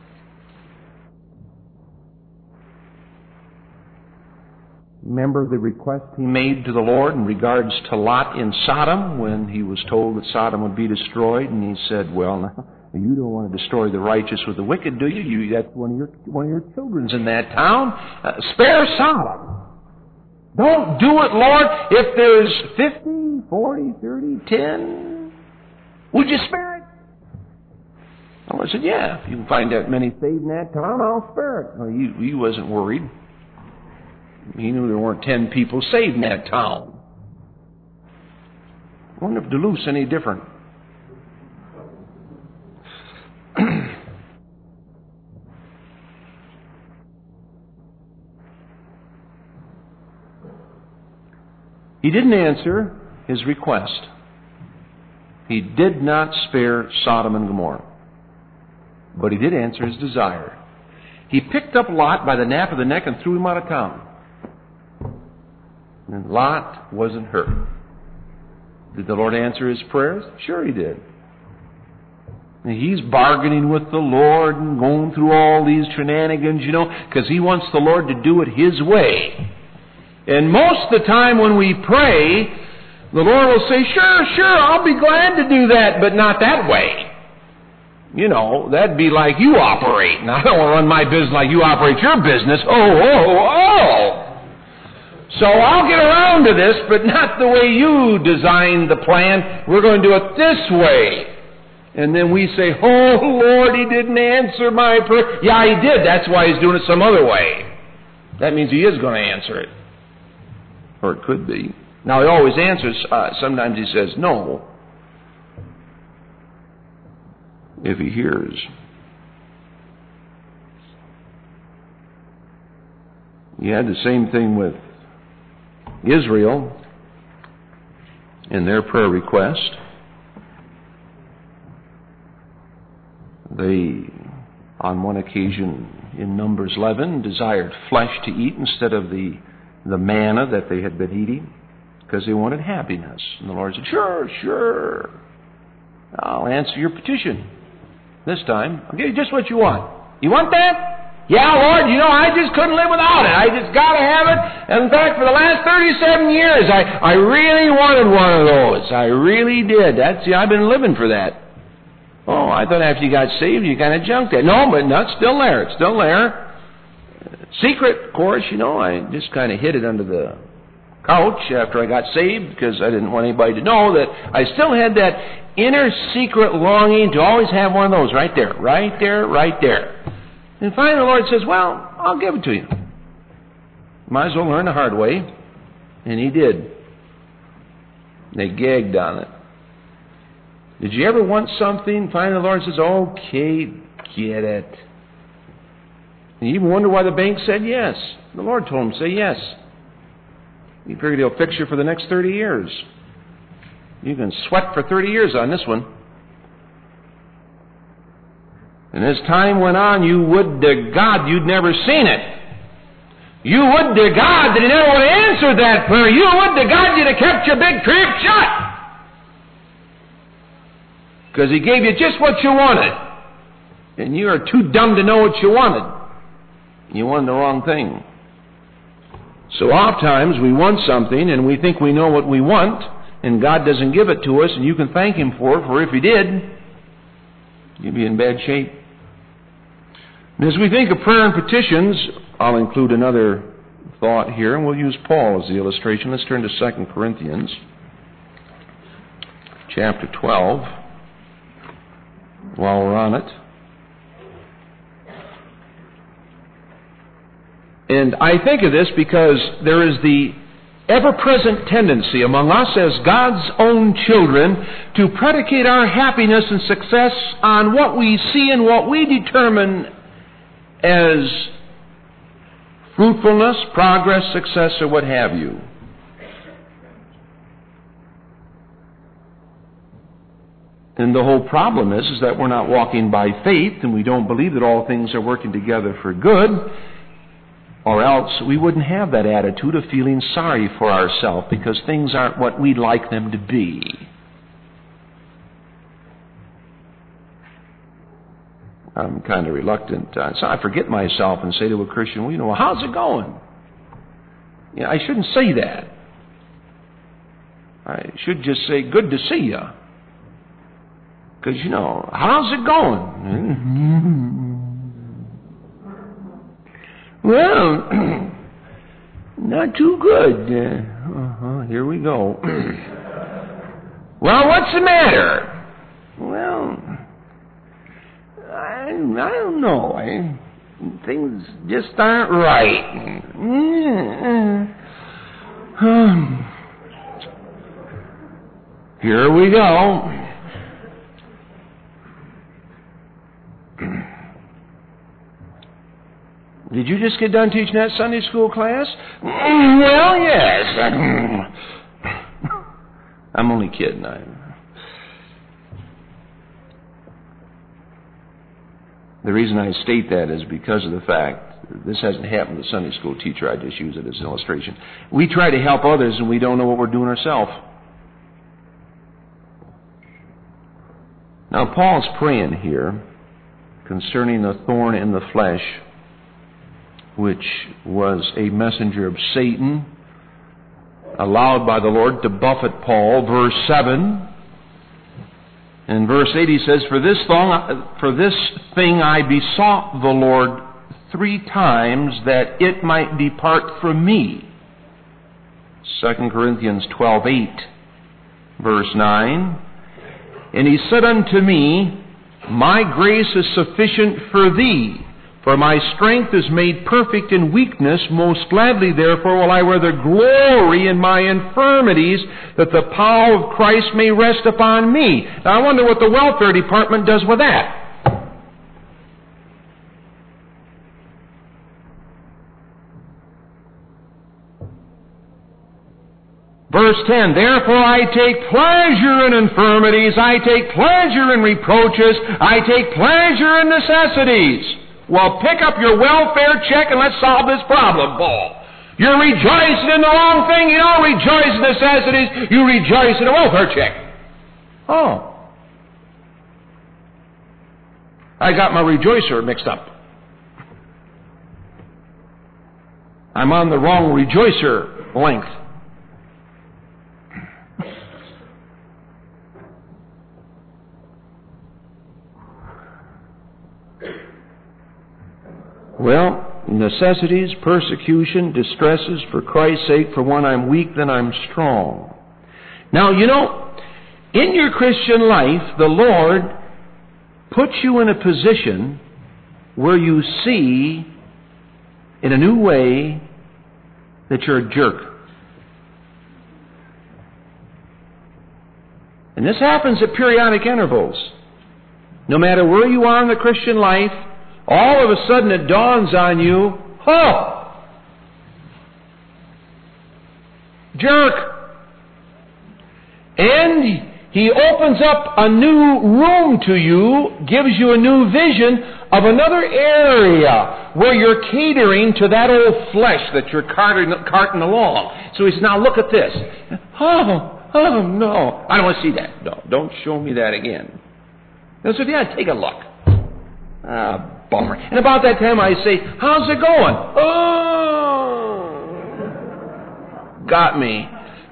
Remember the request he made to the Lord in regards to Lot in Sodom when he was told that Sodom would be destroyed, and he said, well, now, you don't want to destroy the righteous with the wicked, do you? That's one of your children's in that town. Spare Sodom. Don't do it, Lord. If there's 50, 40, 30, 10, would you spare it? The Lord said, yeah, if you can find that many saved in that town, I'll spare it. Well, he wasn't worried. He knew there weren't 10 people saved in that town. I wonder if Duluth's any different. He didn't answer his request. He did not spare Sodom and Gomorrah. But he did answer his desire. He picked up Lot by the nape of the neck and threw him out of town. And Lot wasn't hurt. Did the Lord answer his prayers? Sure he did. And he's bargaining with the Lord and going through all these shenanigans, because he wants the Lord to do it his way. And most of the time when we pray, the Lord will say, sure, I'll be glad to do that, but not that way. That'd be like you operate. And I don't want to run my business like you operate your business. Oh. So I'll get around to this, but not the way you designed the plan. We're going to do it this way. And then we say, oh, Lord, he didn't answer my prayer. Yeah, he did. That's why he's doing it some other way. That means he is going to answer it. Or it could be. Now, he always answers. Sometimes he says no. If he hears. He had the same thing with Israel in their prayer request. They, on one occasion in Numbers 11, desired flesh to eat instead of the manna that they had been eating because they wanted happiness. And the Lord said, sure. I'll answer your petition. This time, I'll give you just what you want. You want that? Yeah, Lord, I just couldn't live without it. I just got to have it. And in fact, for the last 37 years, I really wanted one of those. I really did. I've been living for that. Oh, I thought after you got saved, you kind of junked it. No, but no, it's still there. It's still there. Secret, of course, I just kind of hid it under the couch after I got saved because I didn't want anybody to know that I still had that inner secret longing to always have one of those right there. And finally the Lord says, well, I'll give it to you. Might as well learn the hard way. And he did. They gagged on it. Did you ever want something? Finally the Lord says, okay, get it. And you even wonder why the bank said yes. The Lord told him, say yes. He figured he'll fix you for the next 30 years. You can sweat for 30 years on this one. And as time went on, you would to God you'd never seen it. You would to God that he never would have answered that prayer. You would to God you'd have kept your big trap shut. Because he gave you just what you wanted. And you are too dumb to know what you wanted. You wanted the wrong thing. So oftentimes we want something and we think we know what we want, and God doesn't give it to us, and you can thank him for it, for if he did, you'd be in bad shape. And as we think of prayer and petitions, I'll include another thought here, and we'll use Paul as the illustration. Let's turn to 2 Corinthians chapter 12 while we're on it. And I think of this because there is the ever-present tendency among us as God's own children to predicate our happiness and success on what we see and what we determine as fruitfulness, progress, success, or what have you. And the whole problem is that we're not walking by faith, and we don't believe that all things are working together for good, or else we wouldn't have that attitude of feeling sorry for ourselves because things aren't what we'd like them to be. I'm kind of reluctant. So I forget myself and say to a Christian, well, how's it going? You know, I shouldn't say that. I should just say, good to see you. Because, you know, how's it going? Well, not too good. Here we go. Well, what's the matter? Well, I don't know. Things just aren't right. Here we go. Did you just get done teaching that Sunday school class? Well, yes. I'm only kidding. The reason I state that is because of the fact this hasn't happened to a Sunday school teacher. I just use it as an illustration. We try to help others and we don't know what we're doing ourselves. Now, Paul's praying here concerning the thorn in the flesh, which was a messenger of Satan, allowed by the Lord to buffet Paul. Verse 7. In verse 8 he says, For this thing I besought the Lord 3 times, that it might depart from me. 2 Corinthians 12:8. Verse 9. And he said unto me, My grace is sufficient for thee, for my strength is made perfect in weakness. Most gladly, therefore, will I rather glory in my infirmities, that the power of Christ may rest upon me. Now, I wonder what the welfare department does with that. Verse 10, Therefore I take pleasure in infirmities, I take pleasure in reproaches, I take pleasure in necessities. Well, pick up your welfare check and let's solve this problem, Paul. You're rejoicing in the wrong thing. You don't rejoice in necessities. You rejoice in a welfare check. Oh. I got my rejoicer mixed up. I'm on the wrong rejoicer length. Well, necessities, persecution, distresses, for Christ's sake, for when I'm weak, then I'm strong. Now, you know, in your Christian life, the Lord puts you in a position where you see, in a new way, that you're a jerk. And this happens at periodic intervals. No matter where you are in the Christian life, all of a sudden it dawns on you, jerk. And He opens up a new room to you, gives you a new vision of another area where you're catering to that old flesh that you're carting along. So He says, now look at this. Oh, no. I don't want to see that. No, don't show me that again. And so, yeah, take a look. Bummer. And about that time I say, how's it going? Oh, got me.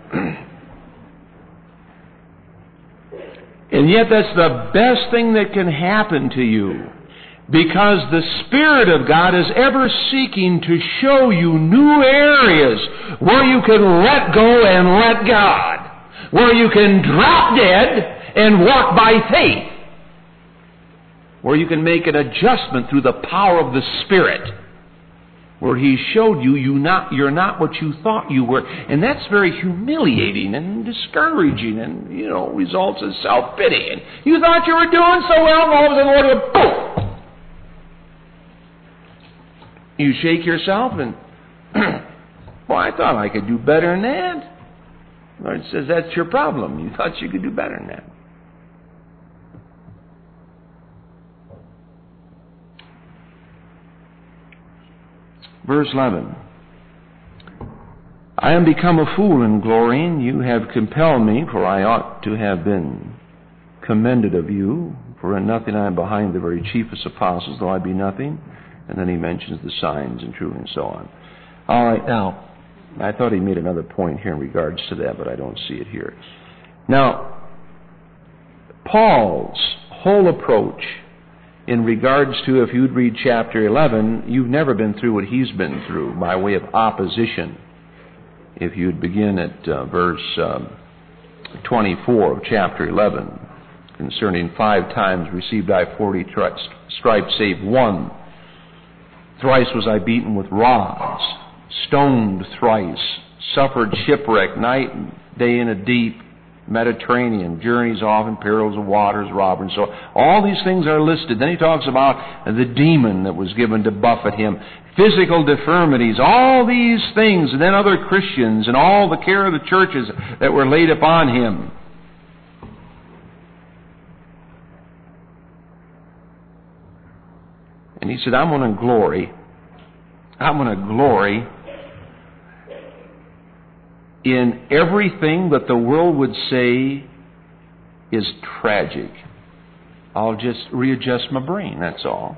And yet that's the best thing that can happen to you, because the Spirit of God is ever seeking to show you new areas where you can let go and let God, where you can drop dead and walk by faith, where you can make an adjustment through the power of the Spirit, where He showed you you're not what you thought you were. And that's very humiliating and discouraging and, results in self-pity. And you thought you were doing so well, and all of a sudden the Lord would, boom! You shake yourself and, boy, I thought I could do better than that. The Lord says, that's your problem. You thought you could do better than that. Verse 11. I am become a fool in glorying. You have compelled me, for I ought to have been commended of you. For in nothing I am behind the very chiefest apostles, though I be nothing. And then he mentions the signs and truth and so on. All right, now, I thought he made another point here in regards to that, but I don't see it here. Now, Paul's whole approach in regards to, if you'd read chapter 11, you've never been through what he's been through by way of opposition. If you'd begin at verse 24 of chapter 11, concerning 5 times received I 40 stripes, save one. Thrice was I beaten with rods, stoned thrice, suffered shipwreck night and day in a deep Mediterranean, journeys often, perils of waters, robbers. So all these things are listed. Then he talks about the demon that was given to buffet him, physical deformities, all these things, and then other Christians and all the care of the churches that were laid upon him. And he said, I'm going to glory in everything that the world would say is tragic. I'll just readjust my brain, that's all.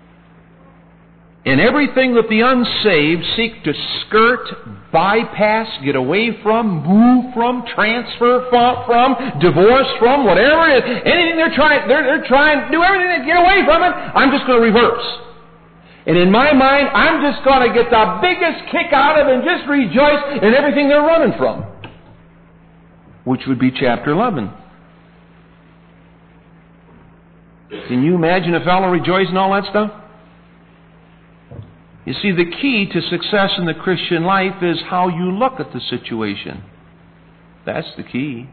In everything that the unsaved seek to skirt, bypass, get away from, move from, transfer from, divorce from, whatever it is, anything they're trying to do everything to get away from it, I'm just going to reverse. And in my mind, I'm just going to get the biggest kick out of it and just rejoice in everything they're running from. Which would be chapter 11. Can you imagine a fellow rejoicing in all that stuff? You see, the key to success in the Christian life is how you look at the situation. That's the key.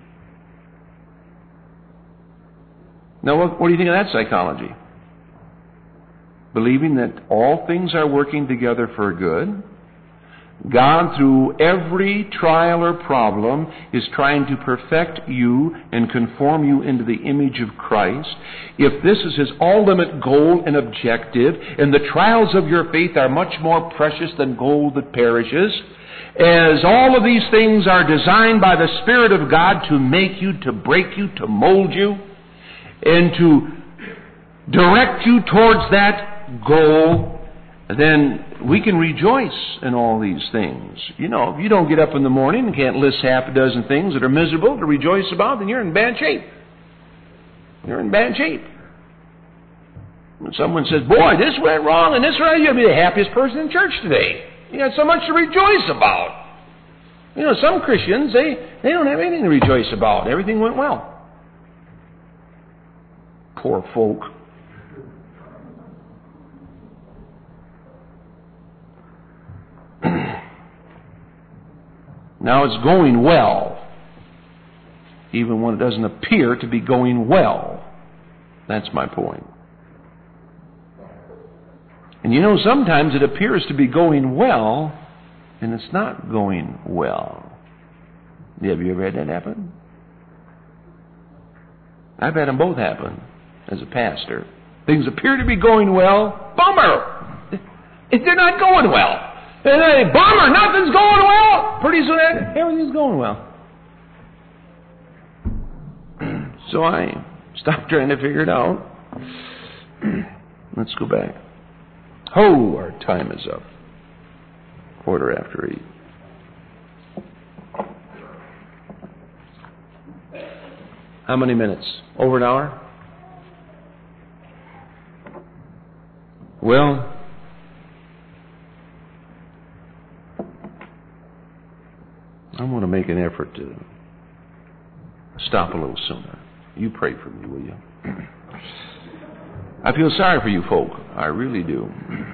Now, what do you think of that psychology? Believing that all things are working together for good. God, through every trial or problem, is trying to perfect you and conform you into the image of Christ. If this is His ultimate goal and objective, and the trials of your faith are much more precious than gold that perishes, as all of these things are designed by the Spirit of God to make you, to break you, to mold you, and to direct you towards that goal, then we can rejoice in all these things. You know, if you don't get up in the morning and can't list half a dozen things that are miserable to rejoice about, then you're in bad shape. You're in bad shape. When someone says, boy, this went wrong and this went wrong, you'll be the happiest person in church today. You got so much to rejoice about. You know, some Christians, they don't have anything to rejoice about. Everything went well. Poor folk. Now it's going well, even when it doesn't appear to be going well. That's my point. And you know, sometimes it appears to be going well, and it's not going well. Have you ever had that happen? I've had them both happen as a pastor. Things appear to be going well. Bummer! They're not going well. And then, bummer, nothing's going well. Pretty soon, everything's going well. So I stopped trying to figure it out. Let's go back. Oh, our time is up. 8:15. How many minutes? Over an hour? Well, I want to make an effort to stop a little sooner. You pray for me, will you? I feel sorry for you folk. I really do.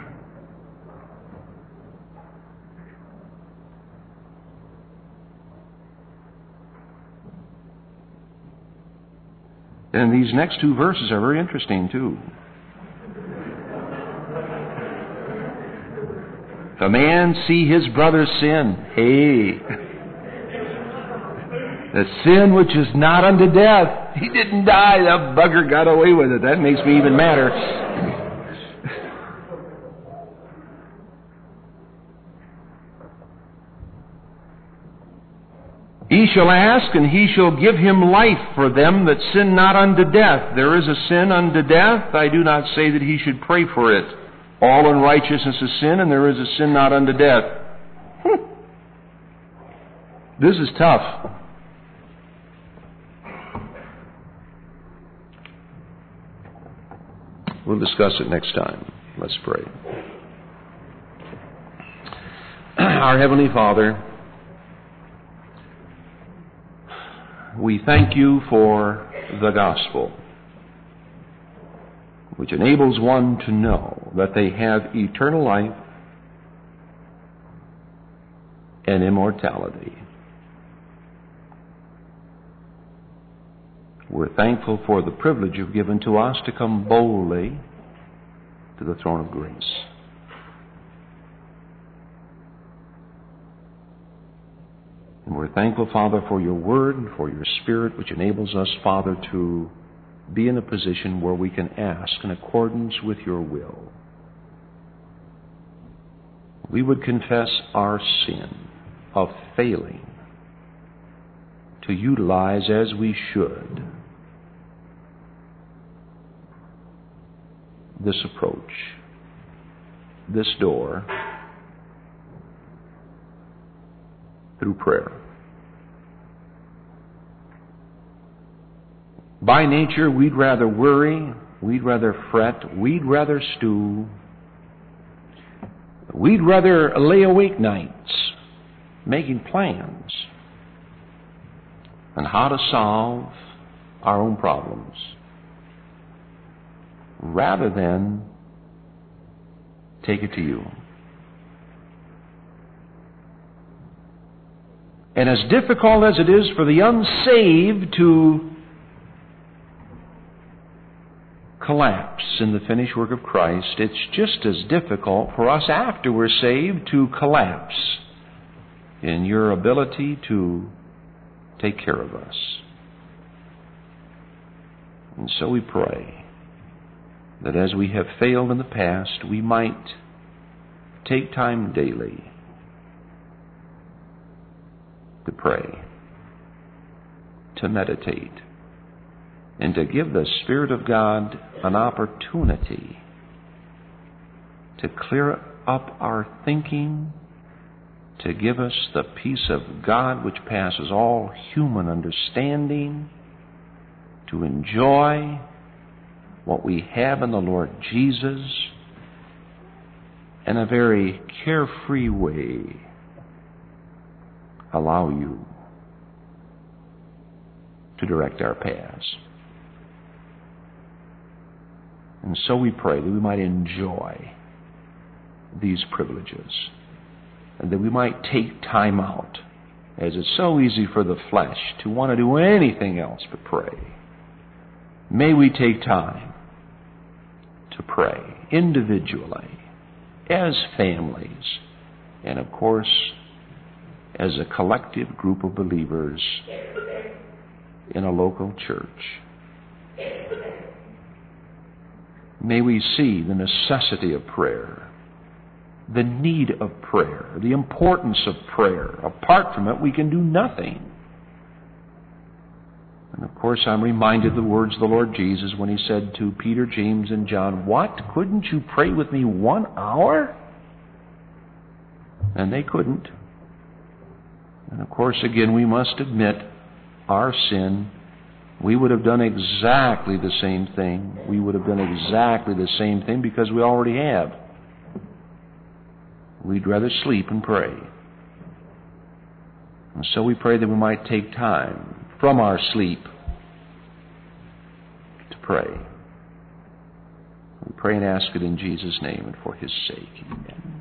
And these next 2 verses are very interesting, too. If a man see his brother sin, hey, the sin which is not unto death. He didn't die. That bugger got away with it. That makes me even madder. He shall ask, and he shall give him life for them that sin not unto death. There is a sin unto death. I do not say that he should pray for it. All unrighteousness is sin, and there is a sin not unto death. This is tough. We'll discuss it next time. Let's pray. Our Heavenly Father, we thank you for the gospel, which enables one to know that they have eternal life and immortality. We're thankful for the privilege you've given to us to come boldly to the throne of grace. And we're thankful, Father, for your word and for your Spirit, which enables us, Father, to be in a position where we can ask in accordance with your will. We would confess our sin of failing to utilize as we should this approach, this door, through prayer. By nature, we'd rather worry, we'd rather fret, we'd rather stew, we'd rather lay awake nights making plans on how to solve our own problems, rather than take it to you. And as difficult as it is for the unsaved to collapse in the finished work of Christ, it's just as difficult for us after we're saved to collapse in your ability to take care of us. And so we pray that as we have failed in the past, we might take time daily to pray, to meditate, and to give the Spirit of God an opportunity to clear up our thinking, to give us the peace of God which passes all human understanding, to enjoy what we have in the Lord Jesus in a very carefree way. Allow you to direct our paths. And so we pray that we might enjoy these privileges, and that we might take time out, as it's so easy for the flesh to want to do anything else but pray. May we take time to pray individually, as families, and of course, as a collective group of believers in a local church. May we see the necessity of prayer, the need of prayer, the importance of prayer. Apart from it, we can do nothing. And of course, I'm reminded of the words of the Lord Jesus when he said to Peter, James, and John, "What? Couldn't you pray with me 1 hour?" And they couldn't. And of course, again, we must admit our sin. We would have done exactly the same thing. We would have done exactly the same thing because we already have. We'd rather sleep and pray. And so we pray that we might take time from our sleep to pray. We pray and ask it in Jesus' name and for his sake. Amen.